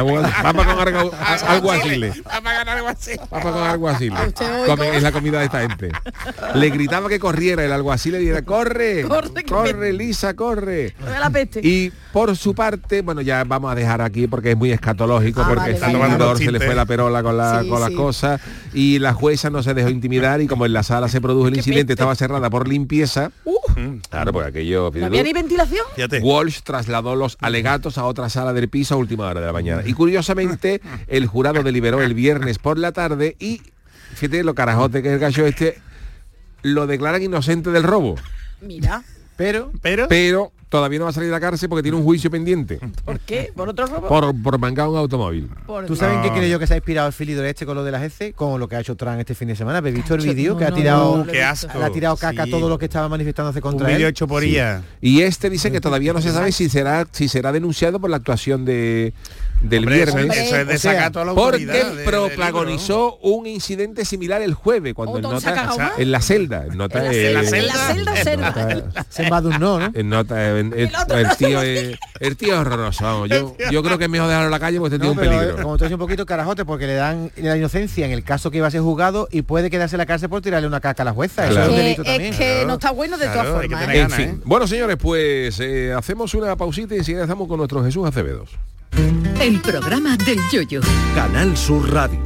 es la comida de esta gente. Le gritaba que corriera, el alguacil le dijera, corre, Lisa, corre. Y por su parte, bueno, ya vamos a dejar aquí porque es muy escatológico, porque Philidor se le fue la perola con las cosas, y la jueza no se dejó intimidar, y como en la sala se produjo el incidente, estaba cerrada por limpieza. Claro, pues aquello... ¿No había ni ventilación? Walsh trasladó los alegatos a otra sala del piso a última hora de la mañana. Y curiosamente, el jurado deliberó el viernes por la tarde y, fíjate lo carajote que es el gallo este, lo declaran inocente del robo. Mira. Pero todavía no va a salir de la cárcel porque tiene un juicio pendiente. ¿Por qué? ¿Por otro robo? Por mangar un automóvil. ¿Tú sabes en qué creo yo que se ha inspirado el Philidor este con lo de las heces? Con lo que ha hecho Trump este fin de semana. ¿Habéis visto el vídeo? Que ha tirado caca a todo lo que estaba manifestándose contra él. Un vídeo hecho por ella. Y este dice que todavía no se sabe si será denunciado por la actuación del viernes. Eso es desacato a la autoridad. Porque protagonizó un incidente similar el jueves, cuando el nota en la celda. El nota en la celda. Se va de un no, ¿no? El nota el tío es horroroso, vamos. Yo creo que es mejor dejarlo en la calle porque este tío es un peligro. Como tú dices, un poquito carajote, porque le dan la inocencia en el caso que iba a ser juzgado y puede quedarse en la cárcel por tirarle una caca a la jueza. Claro. Eso es un delito también. Es que no está bueno de todas formas. En fin. Bueno, señores, pues hacemos una pausita y enseguida estamos con nuestro Jesús Acevedos. El programa del Yoyo. Canal Sur Radio.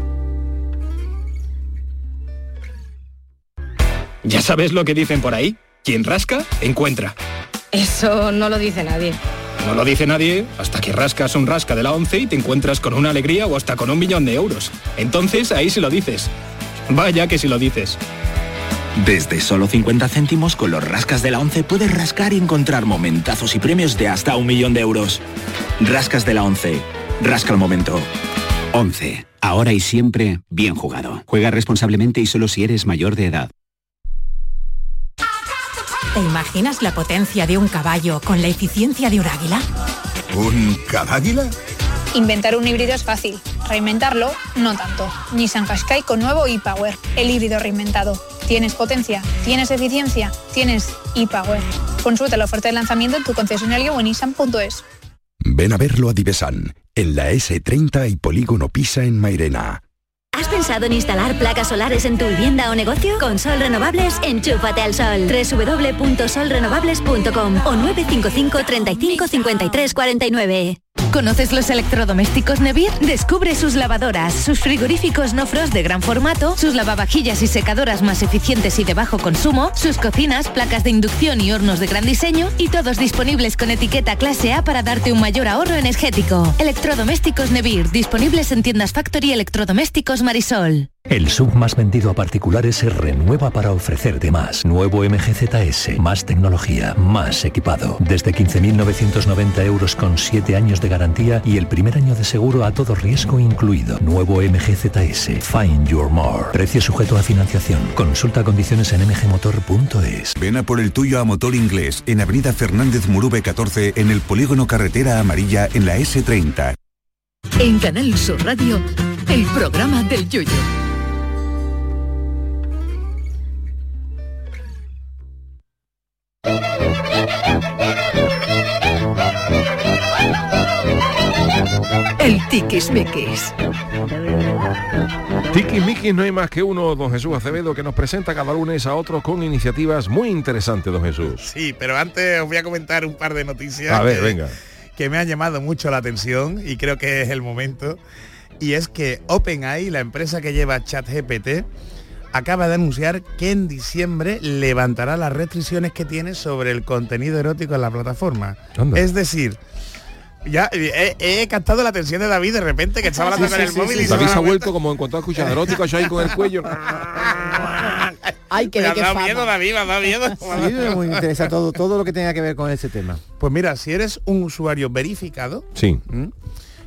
¿Ya sabes lo que dicen por ahí? Quien rasca, encuentra. Eso no lo dice nadie. No lo dice nadie hasta que rascas un rasca de la 11 y te encuentras con una alegría o hasta con 1 millón de euros. Entonces ahí sí lo dices. Vaya que sí lo dices. Desde solo 50 céntimos con los rascas de la 11 puedes rascar y encontrar momentazos y premios de hasta 1 millón de euros. Rascas de la 11. Rasca el momento. 11. Ahora y siempre, bien jugado. Juega responsablemente y solo si eres mayor de edad. ¿Te imaginas la potencia de un caballo con la eficiencia de un águila? ¿Un cadáguila? Inventar un híbrido es fácil. Reinventarlo, no tanto. Nissan Qashqai con nuevo e-Power, el híbrido reinventado. ¿Tienes potencia? ¿Tienes eficiencia? ¿Tienes e-Power? Consulta la oferta de lanzamiento en tu concesionario o en nissan.es. Ven a verlo a Divesan, en la S30 y Polígono Pisa en Mairena. ¿Has pensado en instalar placas solares en tu vivienda o negocio? Con Sol Renovables, enchúfate al sol. www.solrenovables.com o 955 35 53 49. ¿Conoces los electrodomésticos Nevir? Descubre sus lavadoras, sus frigoríficos no frost de gran formato, sus lavavajillas y secadoras más eficientes y de bajo consumo, sus cocinas, placas de inducción y hornos de gran diseño, y todos disponibles con etiqueta clase A para darte un mayor ahorro energético. Electrodomésticos Nevir, disponibles en tiendas Factory Electrodomésticos Marisol. El SUV más vendido a particulares se renueva para ofrecerte más. Nuevo MG-ZS, más tecnología, más equipado. Desde 15.990 euros con 7 años de garantía y el primer año de seguro a todo riesgo incluido. Nuevo MG-ZS, Find Your More. Precio sujeto a financiación. Consulta condiciones en mgmotor.es. Ven a por el tuyo a Motor Inglés, en Avenida Fernández Murube 14, en el Polígono Carretera Amarilla, en la S30. En Canal Sur Radio, el programa del Yoyo. El tiquismiquis. Tiquismiquis no hay más que uno, don Jesús Acevedo, que nos presenta cada lunes a otros con iniciativas muy interesantes, don Jesús. Sí, pero antes os voy a comentar un par de noticias. A ver, venga. Que me han llamado mucho la atención y creo que es el momento. Y es que OpenAI, la empresa que lleva ChatGPT, acaba de anunciar que en diciembre levantará las restricciones que tiene sobre el contenido erótico en la plataforma. Anda. Es decir, ya he captado la atención de David de repente, que estaba hablando en el móvil y David se ha vuelto como en cuanto a escuchar erótico ahí con el cuello. Ay, que me ha dado miedo, David, me ha dado miedo. Sí, me interesa todo lo que tenga que ver con ese tema. Pues mira, si eres un usuario verificado, sí,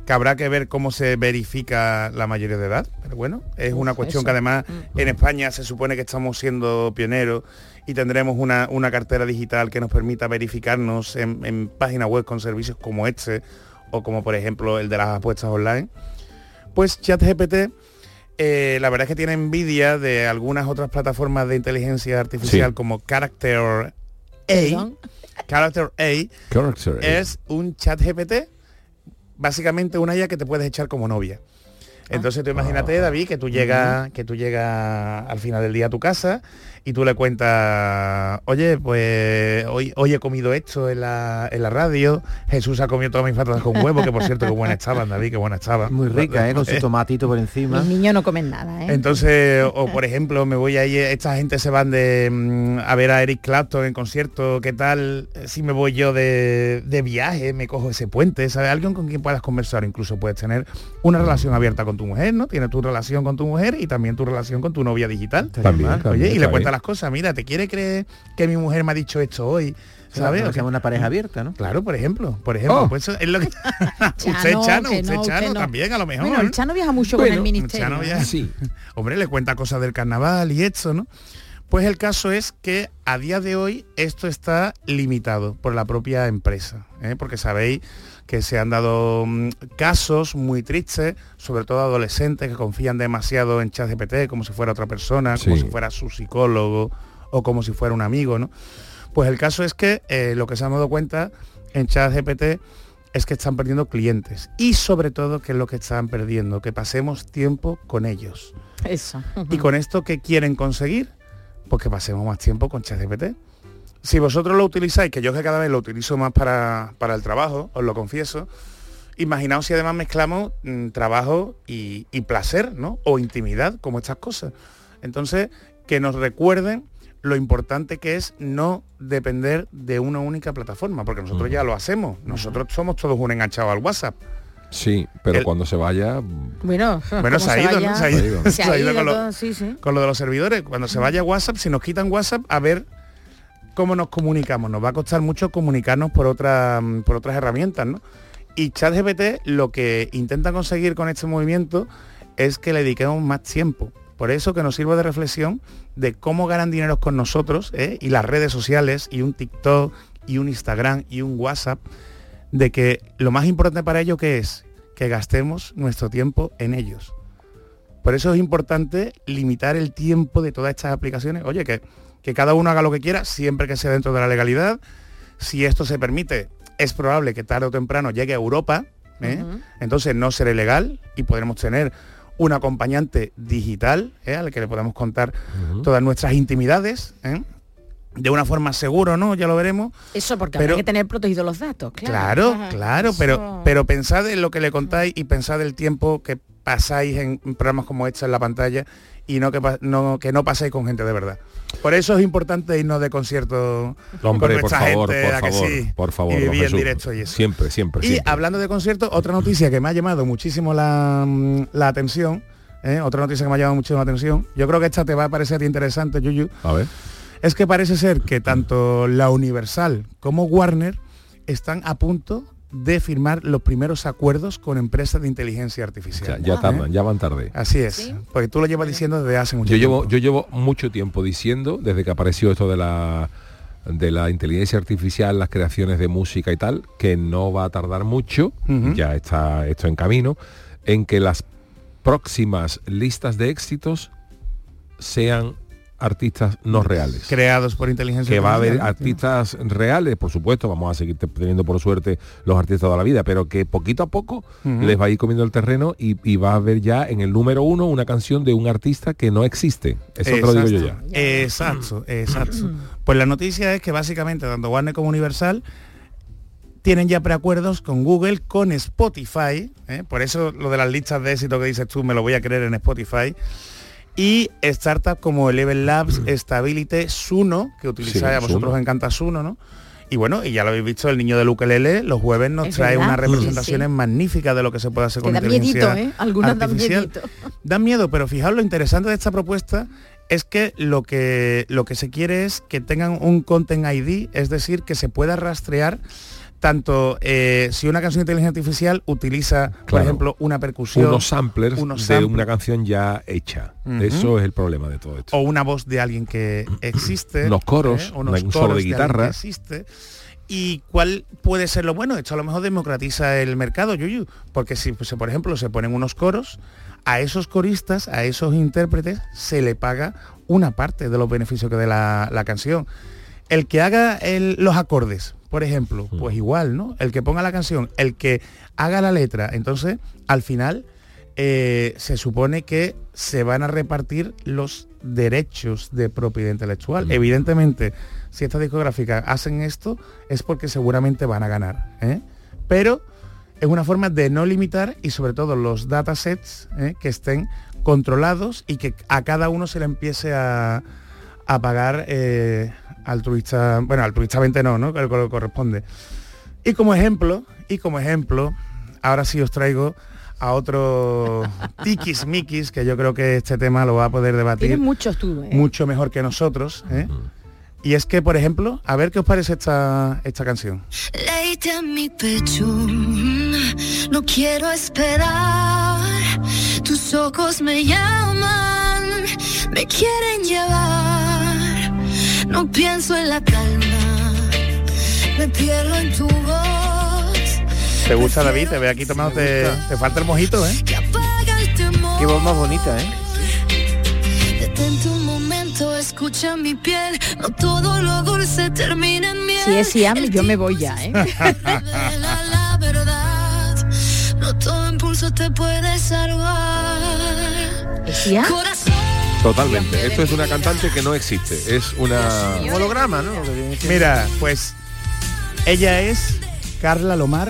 que habrá que ver cómo se verifica la mayoría de edad, pero bueno, es una cuestión que además en España se supone que estamos siendo pioneros y tendremos una cartera digital que nos permita verificarnos en páginas web con servicios como este, o como por ejemplo el de las apuestas online. Pues ChatGPT, la verdad es que tiene envidia de algunas otras plataformas de inteligencia artificial como Character A. Character A es un ChatGPT, básicamente una IA que te puedes echar como novia. Entonces tú imagínate, David, que tú llegas al final del día a tu casa y tú le cuentas, oye, pues hoy he comido esto en la radio, Jesús ha comido todas mis patatas con huevo, que por cierto, qué buena estaban, David, qué buena estaban. Muy rica, con su tomatito por encima. Los niños no comen nada, ¿eh? Entonces, o por ejemplo, me voy ahí, esta gente se van a ver a Eric Clapton en concierto, ¿qué tal si me voy yo de viaje, me cojo ese puente? ¿Sabes? Alguien con quien puedas conversar, incluso puedes tener una relación abierta con tu mujer, ¿no? Tienes tu relación con tu mujer y también tu relación con tu novia digital. También, oye, y le cuentas las cosas, mira, ¿te quiere creer que mi mujer me ha dicho esto hoy? ¿Sabes? O sea, una pareja abierta, ¿no? Claro, por ejemplo, pues eso es lo que Chano también a lo mejor. Bueno, el Chano viaja mucho con el ministerio. Chano viaja, sí. Hombre, le cuenta cosas del carnaval y esto, ¿no? Pues el caso es que a día de hoy esto está limitado por la propia empresa, porque sabéis que se han dado casos muy tristes, sobre todo adolescentes que confían demasiado en ChatGPT como si fuera otra persona, como si fuera su psicólogo o como si fuera un amigo, ¿no? Pues el caso es que lo que se han dado cuenta en ChatGPT es que están perdiendo clientes y sobre todo que es lo que están perdiendo, que pasemos tiempo con ellos. Eso. ¿Y con esto qué quieren conseguir? Pues que pasemos más tiempo con ChatGPT. Si vosotros lo utilizáis, que yo que cada vez lo utilizo más para el trabajo, os lo confieso, imaginaos si además mezclamos trabajo y placer, ¿no? O intimidad, como estas cosas. Entonces, que nos recuerden lo importante que es no depender de una única plataforma, porque nosotros ya lo hacemos. Nosotros somos todos un enganchado al WhatsApp. Sí, pero cuando se vaya... Bueno, se ha ido, ¿no? Se ha ido con con lo de los servidores. Cuando se vaya WhatsApp, si nos quitan WhatsApp, a ver cómo nos comunicamos. Nos va a costar mucho comunicarnos por otras herramientas, ¿no? Y ChatGPT lo que intenta conseguir con este movimiento es que le dediquemos más tiempo. Por eso que nos sirva de reflexión de cómo ganan dinero con nosotros, y las redes sociales, y un TikTok, y un Instagram, y un WhatsApp, de que lo más importante para ello que es que gastemos nuestro tiempo en ellos. Por eso es importante limitar el tiempo de todas estas aplicaciones. Oye, que cada uno haga lo que quiera, siempre que sea dentro de la legalidad. Si esto se permite, es probable que tarde o temprano llegue a Europa, entonces no será ilegal y podremos tener un acompañante digital, al que le podemos contar todas nuestras intimidades, de una forma segura, ¿no? Ya lo veremos. Eso, porque hay que tener protegidos los datos, claro. Claro, pero pensad en lo que le contáis y pensad el tiempo que pasáis en programas como este en la pantalla y que no pasáis con gente de verdad. Por eso es importante irnos de concierto con nuestra gente, por favor, y vivir en Jesús, directo y eso. Siempre. Y hablando de conciertos, otra noticia que me ha llamado muchísimo la atención, yo creo que esta te va a parecer interesante, Yuyu. A ver. Es que parece ser que tanto la Universal como Warner están a punto de firmar los primeros acuerdos con empresas de inteligencia artificial. Ya van tarde. Así es, ¿sí? Porque tú lo llevas diciendo desde hace mucho tiempo. Yo llevo mucho tiempo diciendo, desde que apareció esto de la inteligencia artificial, las creaciones de música y tal, que no va a tardar mucho, ya está esto en camino, en que las próximas listas de éxitos sean artistas no reales. Creados por inteligencia artificial. Que va a haber artificial, artistas reales, por supuesto, vamos a seguir teniendo por suerte los artistas de la vida, pero que poquito a poco les va a ir comiendo el terreno y va a haber ya en el número 1 una canción de un artista que no existe. Eso te lo digo yo ya. Exacto. Pues la noticia es que básicamente tanto Warner como Universal tienen ya preacuerdos con Google, con Spotify, por eso lo de las listas de éxito que dices tú, me lo voy a creer en Spotify, y startups como Eleven Labs, Stability, Suno, que utilizáis a vosotros os encanta Suno, ¿no? Y bueno, y ya lo habéis visto, el niño del ukelele los jueves nos trae unas representaciones magníficas de lo que se puede hacer con inteligencia artificial. Algunas dan miedito. Dan miedo, pero fijaos lo interesante de esta propuesta es que lo que se quiere es que tengan un Content ID, es decir, que se pueda rastrear tanto si una canción de inteligencia artificial utiliza, por ejemplo, una percusión, unos samplers de una canción ya hecha. Eso es el problema de todo esto. O una voz de alguien que existe. Unos coros, un solo de guitarra. Existe. ¿Y cuál puede ser lo bueno? Esto a lo mejor democratiza el mercado, Yuyu, porque si, pues, por ejemplo, se ponen unos coros, a esos coristas, a esos intérpretes, se le paga una parte de los beneficios que dé la canción. El que haga los acordes, por ejemplo, pues igual, ¿no? El que ponga la canción, el que haga la letra, entonces, al final, se supone que se van a repartir los derechos de propiedad intelectual. Evidentemente, si estas discográficas hacen esto, es porque seguramente van a ganar, ¿eh? Pero es una forma de no limitar y sobre todo los datasets que estén controlados y que a cada uno se le empiece a pagar altruistamente no, que le corresponde. Y como ejemplo, ahora sí os traigo a otro tiquismiquis, que yo creo que este tema lo va a poder debatir. Tienes muchos tú, mucho mejor que nosotros, ¿eh? Y es que, por ejemplo, a ver qué os parece esta canción. Leíte en mi pecho, no quiero esperar, tus ojos me llaman, me quieren llevar, no pienso en la calma, me pierdo en tu voz. ¿Te gusta, David? Te veo aquí tomándote, te falta el mojito, ¿eh? Qué voz más bonita, ¿eh? Detente un momento, escucha mi piel, no todo lo dulce termina en miel. Si es Siam, yo me voy ya, ¿eh? La verdad, no todo impulso te puede salvar. ¿Siam? Totalmente. Esto es una cantante que no existe. Es un holograma, ¿no? Mira, pues ella es Carla Lomar.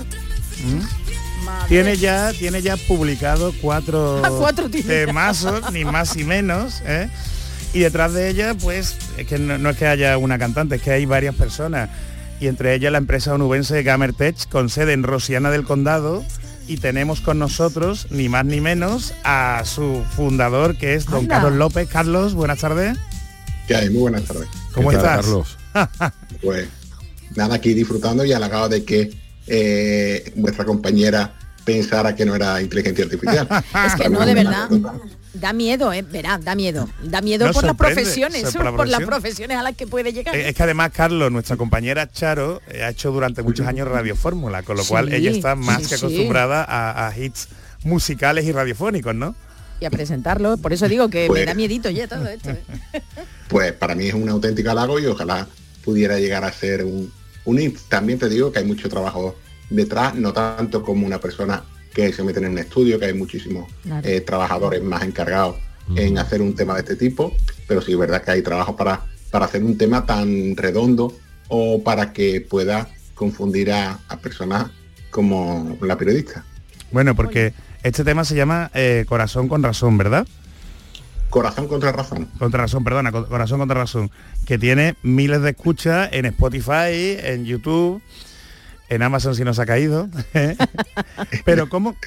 Tiene ya publicado 4 temazos, ni más ni menos, ¿eh? Y detrás de ella, pues, es que no es que haya una cantante, es que hay varias personas. Y entre ellas la empresa onubense Gamertech, con sede en Rosiana del Condado. Y tenemos con nosotros, ni más ni menos, a su fundador, que es don Carlos López. Carlos, buenas tardes. ¿Qué hay? Muy buenas tardes. ¿Cómo estás, Carlos? Pues nada, aquí disfrutando y halagado de que vuestra compañera pensara que no era inteligencia artificial. Es que no, de verdad, da miedo, verá, da miedo no, por las profesiones, por las profesiones a las que puede llegar. Es que además, Carlos, nuestra compañera Charo, ha hecho durante muchos años Radio Fórmula, con lo cual ella está más que acostumbrada a hits musicales y radiofónicos, ¿no? Y a presentarlo, por eso digo que me da miedito ya todo esto. Pues para mí es un auténtico halago y ojalá pudiera llegar a ser un hit. También te digo que hay mucho trabajo detrás, no tanto como una persona que se mete en un estudio, que hay muchísimos trabajadores más encargados en hacer un tema de este tipo, pero sí es verdad que hay trabajo para hacer un tema tan redondo o para que pueda confundir a personas como la periodista. Bueno, porque este tema se llama Corazón con Razón, ¿verdad? Corazón contra Razón. Corazón contra Razón, que tiene miles de escuchas en Spotify, en YouTube, en Amazon si nos ha caído. Pero ¿cómo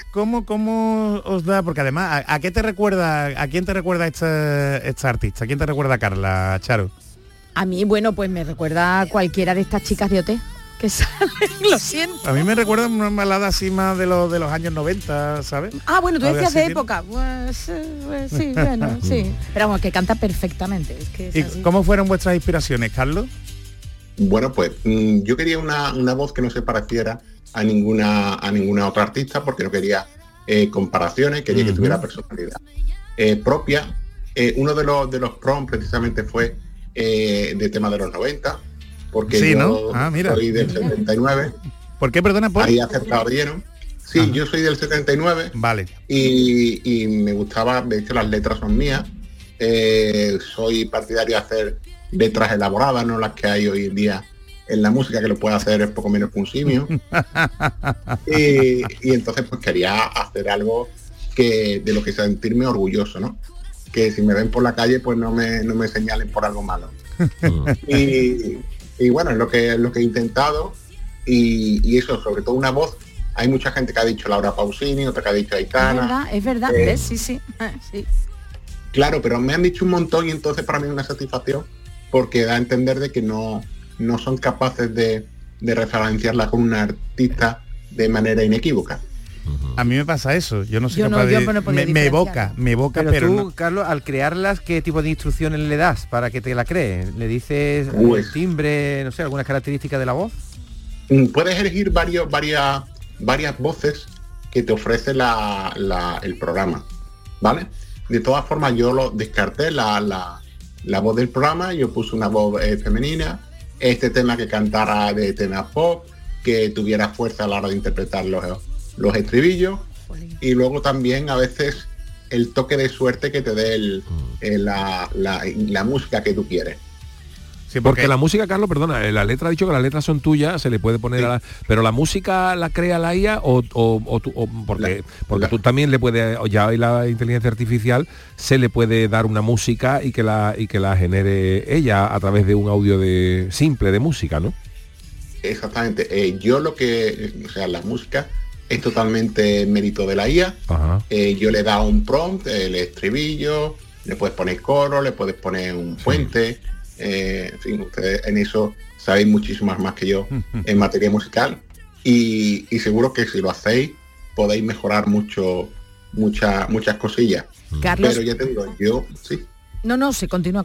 os da? Porque además, ¿a quién te recuerda esta artista? ¿A quién te recuerda Carla, Charo? A mí, bueno, pues me recuerda a cualquiera de estas chicas de OT que salen, lo siento. A mí me recuerda una balada así más de los años 90, ¿sabes? Ah, bueno, tú decías de época. Pues sí, bueno, sí. Pero vamos, que canta perfectamente. Es que es ¿Y así. cómo fueron vuestras inspiraciones, Carlos? Bueno, pues yo quería una voz que no se pareciera a ninguna otra artista, porque no quería comparaciones, quería que tuviera personalidad propia. Uno de los prompts precisamente fue de tema de los 90, porque sí, yo ¿no? soy del 79. ¿Por qué, perdona? Ahí acertado lleno. Sí, yo soy del 79. Vale. Y me gustaba, de hecho las letras son mías. Soy partidario de hacer letras elaboradas, no las que hay hoy en día en la música, que lo puede hacer es poco menos que un simio. y entonces pues quería hacer algo de lo que sentirme orgulloso, ¿no? Que si me ven por la calle pues no me señalen por algo malo. y bueno, es lo que he intentado, y eso, sobre todo una voz. Hay mucha gente que ha dicho Laura Pausini, otra que ha dicho Aitana. Es verdad, ¿ves? Sí. Sí. Claro, pero me han dicho un montón, y entonces para mí es una satisfacción, porque da a entender de que no son capaces de de referenciarla con un artista de manera inequívoca. A mí me pasa eso, yo no soy capaz de... Me evoca, pero tú, no. Carlos, al crearlas, ¿qué tipo de instrucciones le das para que te la cree? ¿Le dices el timbre, no sé, algunas características de la voz? Puedes elegir varias voces que te ofrece el programa, ¿vale? De todas formas, yo lo descarté, la voz del programa, yo puse una voz femenina, este tema que cantara de tema pop, que tuviera fuerza a la hora de interpretar los estribillos, y luego también a veces el toque de suerte que te dé la música que tú quieres. Sí, porque la música, Carlos, perdona, la letra ha dicho que las letras son tuyas, se le puede poner pero la música la crea la IA porque tú también le puedes, ya hay la inteligencia artificial, se le puede dar una música y que la genere ella a través de un audio simple de música, ¿no? Exactamente. La música es totalmente mérito de la IA. Yo le he dado un prompt, el estribillo, le puedes poner coro, le puedes poner un puente. En fin, ustedes en eso sabéis muchísimo más que yo en materia musical y seguro que si lo hacéis podéis mejorar muchas cosillas. Carlos, pero ya te digo, yo sí. No, sí, continúa.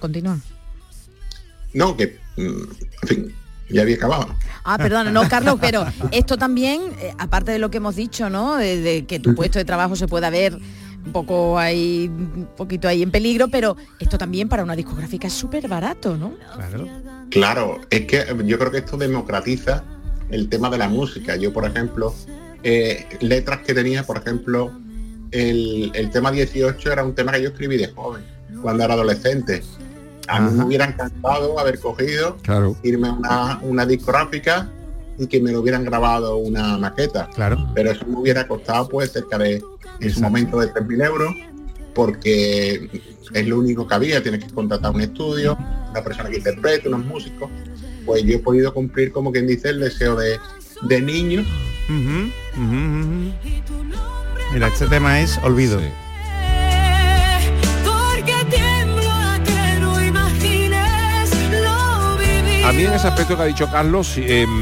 No, que en fin, ya había acabado. Perdona, no, Carlos, pero esto también, aparte de lo que hemos dicho, ¿no? De que tu puesto de trabajo se pueda ver un poquito ahí en peligro, pero esto también para una discográfica es súper barato, ¿no? Claro, es que yo creo que esto democratiza el tema de la música. Yo, por ejemplo, letras que tenía, por ejemplo, el tema 18 era un tema que yo escribí de joven, cuando era adolescente. A mí me hubiera encantado haber cogido, irme a una discográfica y que me lo hubieran grabado una maqueta. Pero eso me hubiera costado pues cerca de, en su momento, de 3.000 euros, porque es lo único que había. Tienes que contratar un estudio, una persona que interprete, unos músicos. Pues yo he podido cumplir, como quien dice, el deseo de niño. Mira, este tema es Olvido. Sí. A mí en ese aspecto que ha dicho Carlos,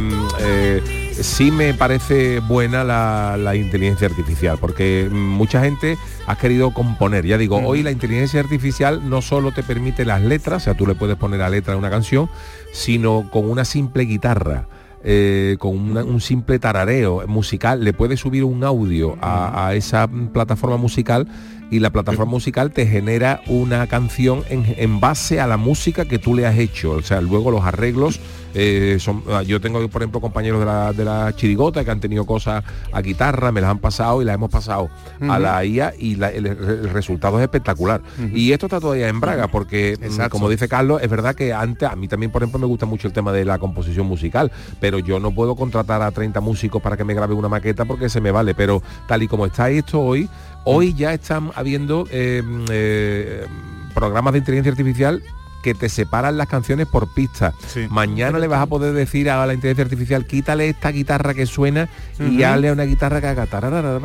sí me parece buena la inteligencia artificial, porque mucha gente ha querido componer. Ya digo, hoy la inteligencia artificial no solo te permite las letras, o sea, tú le puedes poner la letra a una canción, sino con una simple guitarra. Con un simple tarareo musical, le puedes subir un audio a esa plataforma musical y la plataforma musical te genera una canción en base a la música que tú le has hecho. O sea, luego los arreglos yo tengo, por ejemplo, compañeros de la chirigota que han tenido cosas a guitarra, me las han pasado y las hemos pasado a la IA y el resultado es espectacular. Y esto está todavía en braga porque, como dice Carlos, es verdad que antes, a mí también, por ejemplo, me gusta mucho el tema de la composición musical, pero yo no puedo contratar a 30 músicos para que me grabe una maqueta porque se me vale. Pero tal y como está esto hoy ya están habiendo programas de inteligencia artificial que te separan las canciones por pistas. Mañana le vas a poder decir a la inteligencia artificial, quítale esta guitarra que suena y hazle a una guitarra que haga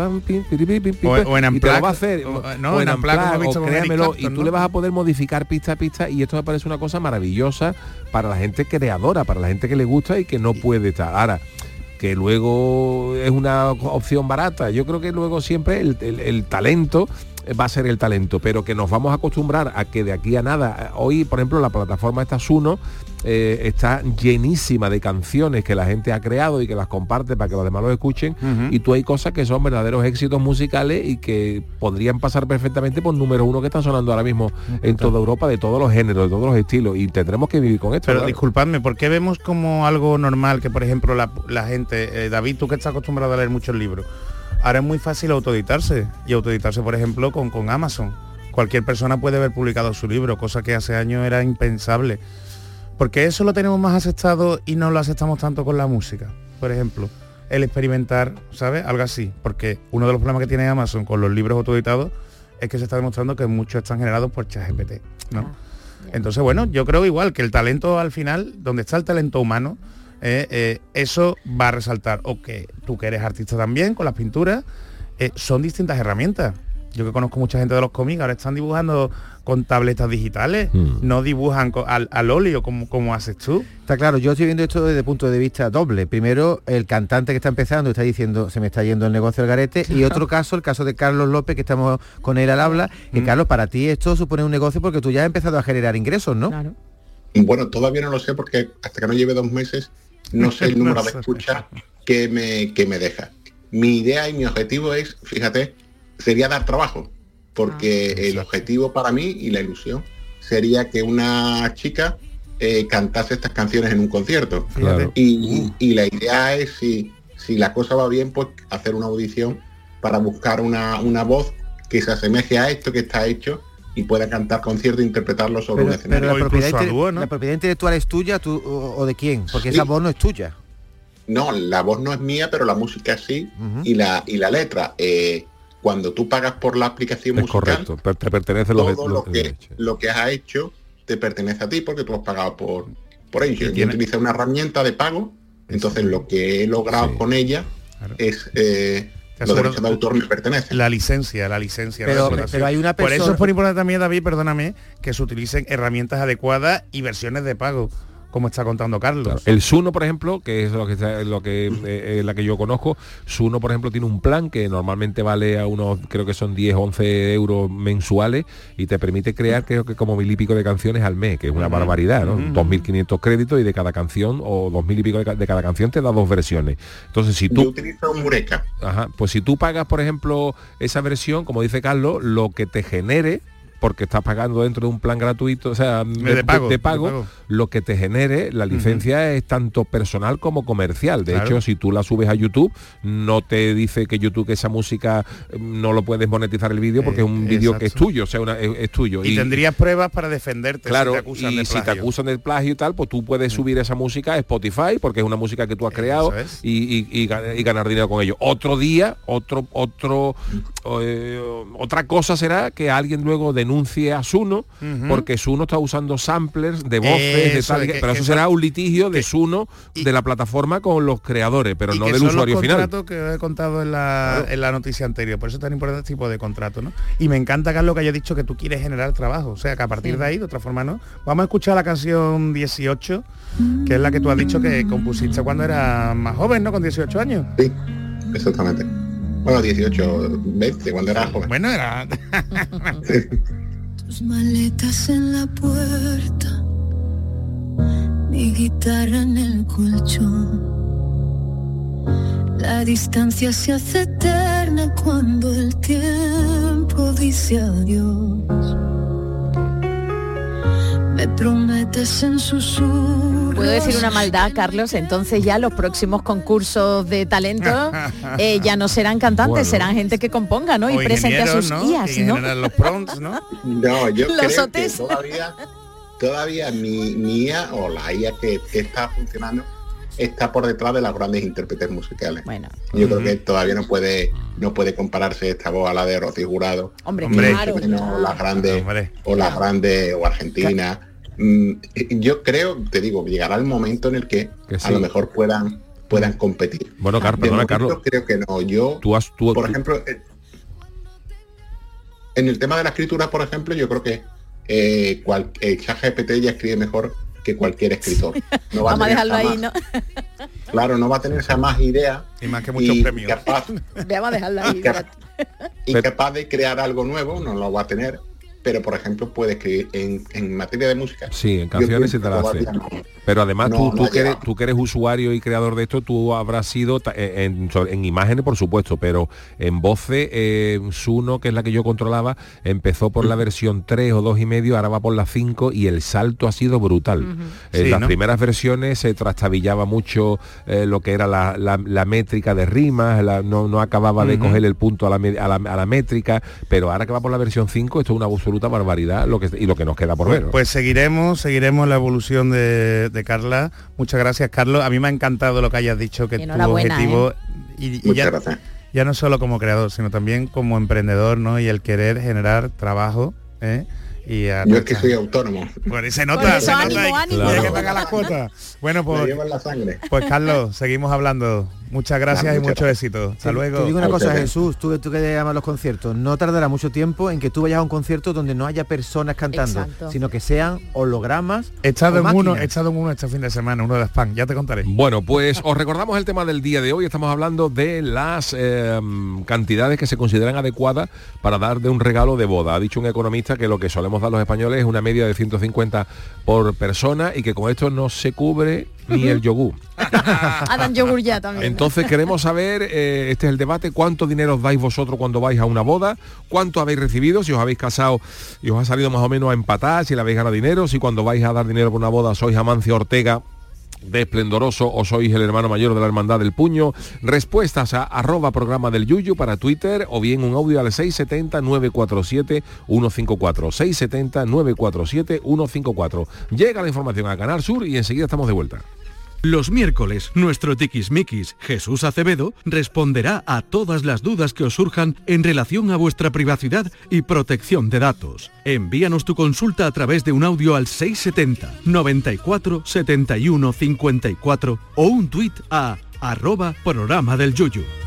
o en y te lo va a hacer o en Amplac, o créamelo, y tú le vas a poder modificar pista a pista, y esto me parece una cosa maravillosa para la gente creadora, para la gente que le gusta y que no puede estar. Ahora, que luego es una opción barata, yo creo que luego siempre el talento va a ser el talento, pero que nos vamos a acostumbrar a que de aquí a nada, hoy por ejemplo la plataforma esta Suno está llenísima de canciones que la gente ha creado y que las comparte para que los demás los escuchen, y tú hay cosas que son verdaderos éxitos musicales y que podrían pasar perfectamente por número 1 que están sonando ahora mismo en toda Europa, de todos los géneros, de todos los estilos, y tendremos que vivir con esto. Pero disculpadme, ¿por qué vemos como algo normal que, por ejemplo, la gente, David, tú que estás acostumbrado a leer muchos libros, ahora es muy fácil autoeditarse, por ejemplo, con Amazon? Cualquier persona puede haber publicado su libro, cosa que hace años era impensable. Porque eso lo tenemos más aceptado y no lo aceptamos tanto con la música, por ejemplo, el experimentar, ¿sabes? Algo así, porque uno de los problemas que tiene Amazon con los libros autoeditados es que se está demostrando que muchos están generados por ChatGPT, ¿no? Entonces, bueno, yo creo igual que el talento al final, donde está el talento humano, eso va a resaltar. O que tú que eres artista también, con las pinturas, son distintas herramientas. yo que conozco mucha gente de los cómics, ahora están dibujando con tabletas digitales, no dibujan al óleo como haces tú. Está claro, yo estoy viendo esto desde el punto de vista doble. Primero, el cantante que está empezando está diciendo, se me está yendo el negocio al garete, y otro caso, el caso de Carlos López, que estamos con él al habla, que Carlos, para ti esto supone un negocio porque tú ya has empezado a generar ingresos, ¿no? Claro. Bueno, todavía no lo sé porque hasta que no lleve 2 meses no sé el número de escuchas que me deja. Mi idea y mi objetivo es, fíjate, sería dar trabajo, porque el objetivo para mí y la ilusión sería que una chica cantase estas canciones en un concierto. Claro. Y la idea es, si la cosa va bien, pues hacer una audición para buscar una voz que se asemeje a esto que está hecho y pueda cantar concierto e interpretarlo sobre un escenario. Pero la propiedad intelectual es tuya o de quién, porque esa voz no es tuya. No, la voz no es mía, pero la música sí, y la letra. Cuando tú pagas por la aplicación musical, correcto, te pertenece lo que has hecho te pertenece a ti porque tú has pagado por ello. Yo utilicé una herramienta de pago, entonces lo que he logrado con ella es los derechos de autor me pertenecen. La licencia. Pero hay una persona... Por eso es muy importante también, David, perdóname, que se utilicen herramientas adecuadas y versiones de pago, como está contando Carlos. Claro. El Suno, por ejemplo, que es la que yo conozco, Suno, por ejemplo, tiene un plan que normalmente vale a unos, creo que son 10, 11 euros mensuales y te permite crear, creo que como 1.000 y pico de canciones al mes, que es una barbaridad, ¿no? 2.500 créditos y de cada canción, o 2.000 y pico de cada canción te da 2 versiones. Entonces, si tú... Yo utilizo Mureca. Pues si tú pagas, por ejemplo, esa versión, como dice Carlos, lo que te genere, porque estás pagando dentro de un plan gratuito, o sea, de pago, lo que te genere la licencia es tanto personal como comercial. De hecho, si tú la subes a YouTube, no te dice que YouTube que esa música no lo puedes monetizar el vídeo porque es un vídeo que es tuyo, o sea, es tuyo. Y tendrías pruebas para defenderte, claro, si te acusan de plagio. Si te acusan de plagio y tal, pues tú puedes subir esa música a Spotify porque es una música que tú has creado y ganar dinero con ello. Otro día, otra cosa será que alguien luego denuncie a Suno porque Suno está usando samplers de voces, pero eso será un litigio de Suno, de la plataforma con los creadores, pero no del usuario final. Contratos que he contado en la noticia anterior, por eso es tan importante este tipo de contrato, ¿no? Y me encanta, Carlos, que haya dicho que tú quieres generar trabajo, o sea, que a partir de ahí, de otra forma, ¿no? Vamos a escuchar la canción 18, que es la que tú has dicho que compusiste cuando eras más joven, ¿no? Con 18 años. Sí, exactamente. Bueno, 18, 20, cuando era joven. Bueno, era... Tus maletas en la puerta, mi guitarra en el colchón. La distancia se hace eterna cuando el tiempo dice adiós. Me prometes en susurros. ¿Puedo decir una maldad, Carlos? Entonces ya los próximos concursos de talento ya no serán cantantes, serán gente que componga, ¿no? Y presente a sus guías, ¿no? Los prompts, ¿no? No, yo los creo OTs. que todavía mi IA o la IA que está funcionando está por detrás de las grandes intérpretes musicales. Bueno. Yo creo que todavía no puede compararse esta voz a la de Rocío Jurado. Hombre, claro. O las grandes, o Argentina. Yo creo, te digo, llegará el momento en el que a lo mejor puedan competir. Bueno, Carlos. Creo que no. Yo, por ejemplo, en el tema de la escritura, por ejemplo, yo creo que ChatGPT ya escribe mejor que cualquier escritor. No va Vamos a dejarlo ahí, ¿no? Claro, no va a tener esa más idea. Y más que muchos premios. Vamos a dejarlo ahí. Incapaz de crear algo nuevo, no lo va a tener. Pero, por ejemplo, puede escribir en materia de música. Sí, en canciones se te la hace. Pero además tú que eres usuario y creador de esto, tú habrás sido en imágenes, por supuesto, pero en voces, Suno, que es la que yo controlaba, empezó por la versión 3 o 2,5, ahora va por la 5 y el salto ha sido brutal. En las primeras versiones se trastabillaba mucho lo que era la métrica de rimas, no acababa de coger el punto a la métrica, pero ahora que va por la versión 5, esto es una absoluta barbaridad lo que nos queda por ver, ¿no? Pues seguiremos la evolución de Carla. Muchas gracias, Carlos. A mí me ha encantado lo que hayas dicho, que tu objetivo y ya no solo como creador, sino también como emprendedor, ¿no? Y el querer generar trabajo, yo es que soy autónomo. Pues se nota, ánimo. Tiene que pagar las cuotas. Bueno, pues, me llevan la sangre. Pues Carlos, seguimos hablando. Muchas gracias y mucho éxito. Hasta luego. Te digo una cosa, Jesús, tú que amas los conciertos, no tardará mucho tiempo en que tú vayas a un concierto donde no haya personas cantando, sino que sean hologramas. He estado en uno este fin de semana, uno de Spam, ya te contaré. Bueno, pues os recordamos el tema del día de hoy. Estamos hablando de las cantidades que se consideran adecuadas para dar de un regalo de boda. Ha dicho un economista que lo que solemos dar los españoles es una media de 150 por persona y que con esto no se cubre ni el yogur. Dan yogur ya también. Entonces queremos saber, este es el debate, cuánto dinero os dais vosotros cuando vais a una boda, cuánto habéis recibido, si os habéis casado y os ha salido más o menos a empatar, si le habéis ganado dinero, si cuando vais a dar dinero por una boda sois Amancio Ortega de Esplendoroso o sois el hermano mayor de la Hermandad del Puño. Respuestas a @programa del Yuyu para Twitter o bien un audio al 670-947-154 670-947-154. Llega la información a Canal Sur y enseguida estamos de vuelta. Los miércoles, nuestro tiquismiquis Jesús Acevedo responderá a todas las dudas que os surjan en relación a vuestra privacidad y protección de datos. Envíanos tu consulta a través de un audio al 670 94 71 54 o un tuit a @programa del Yuyu.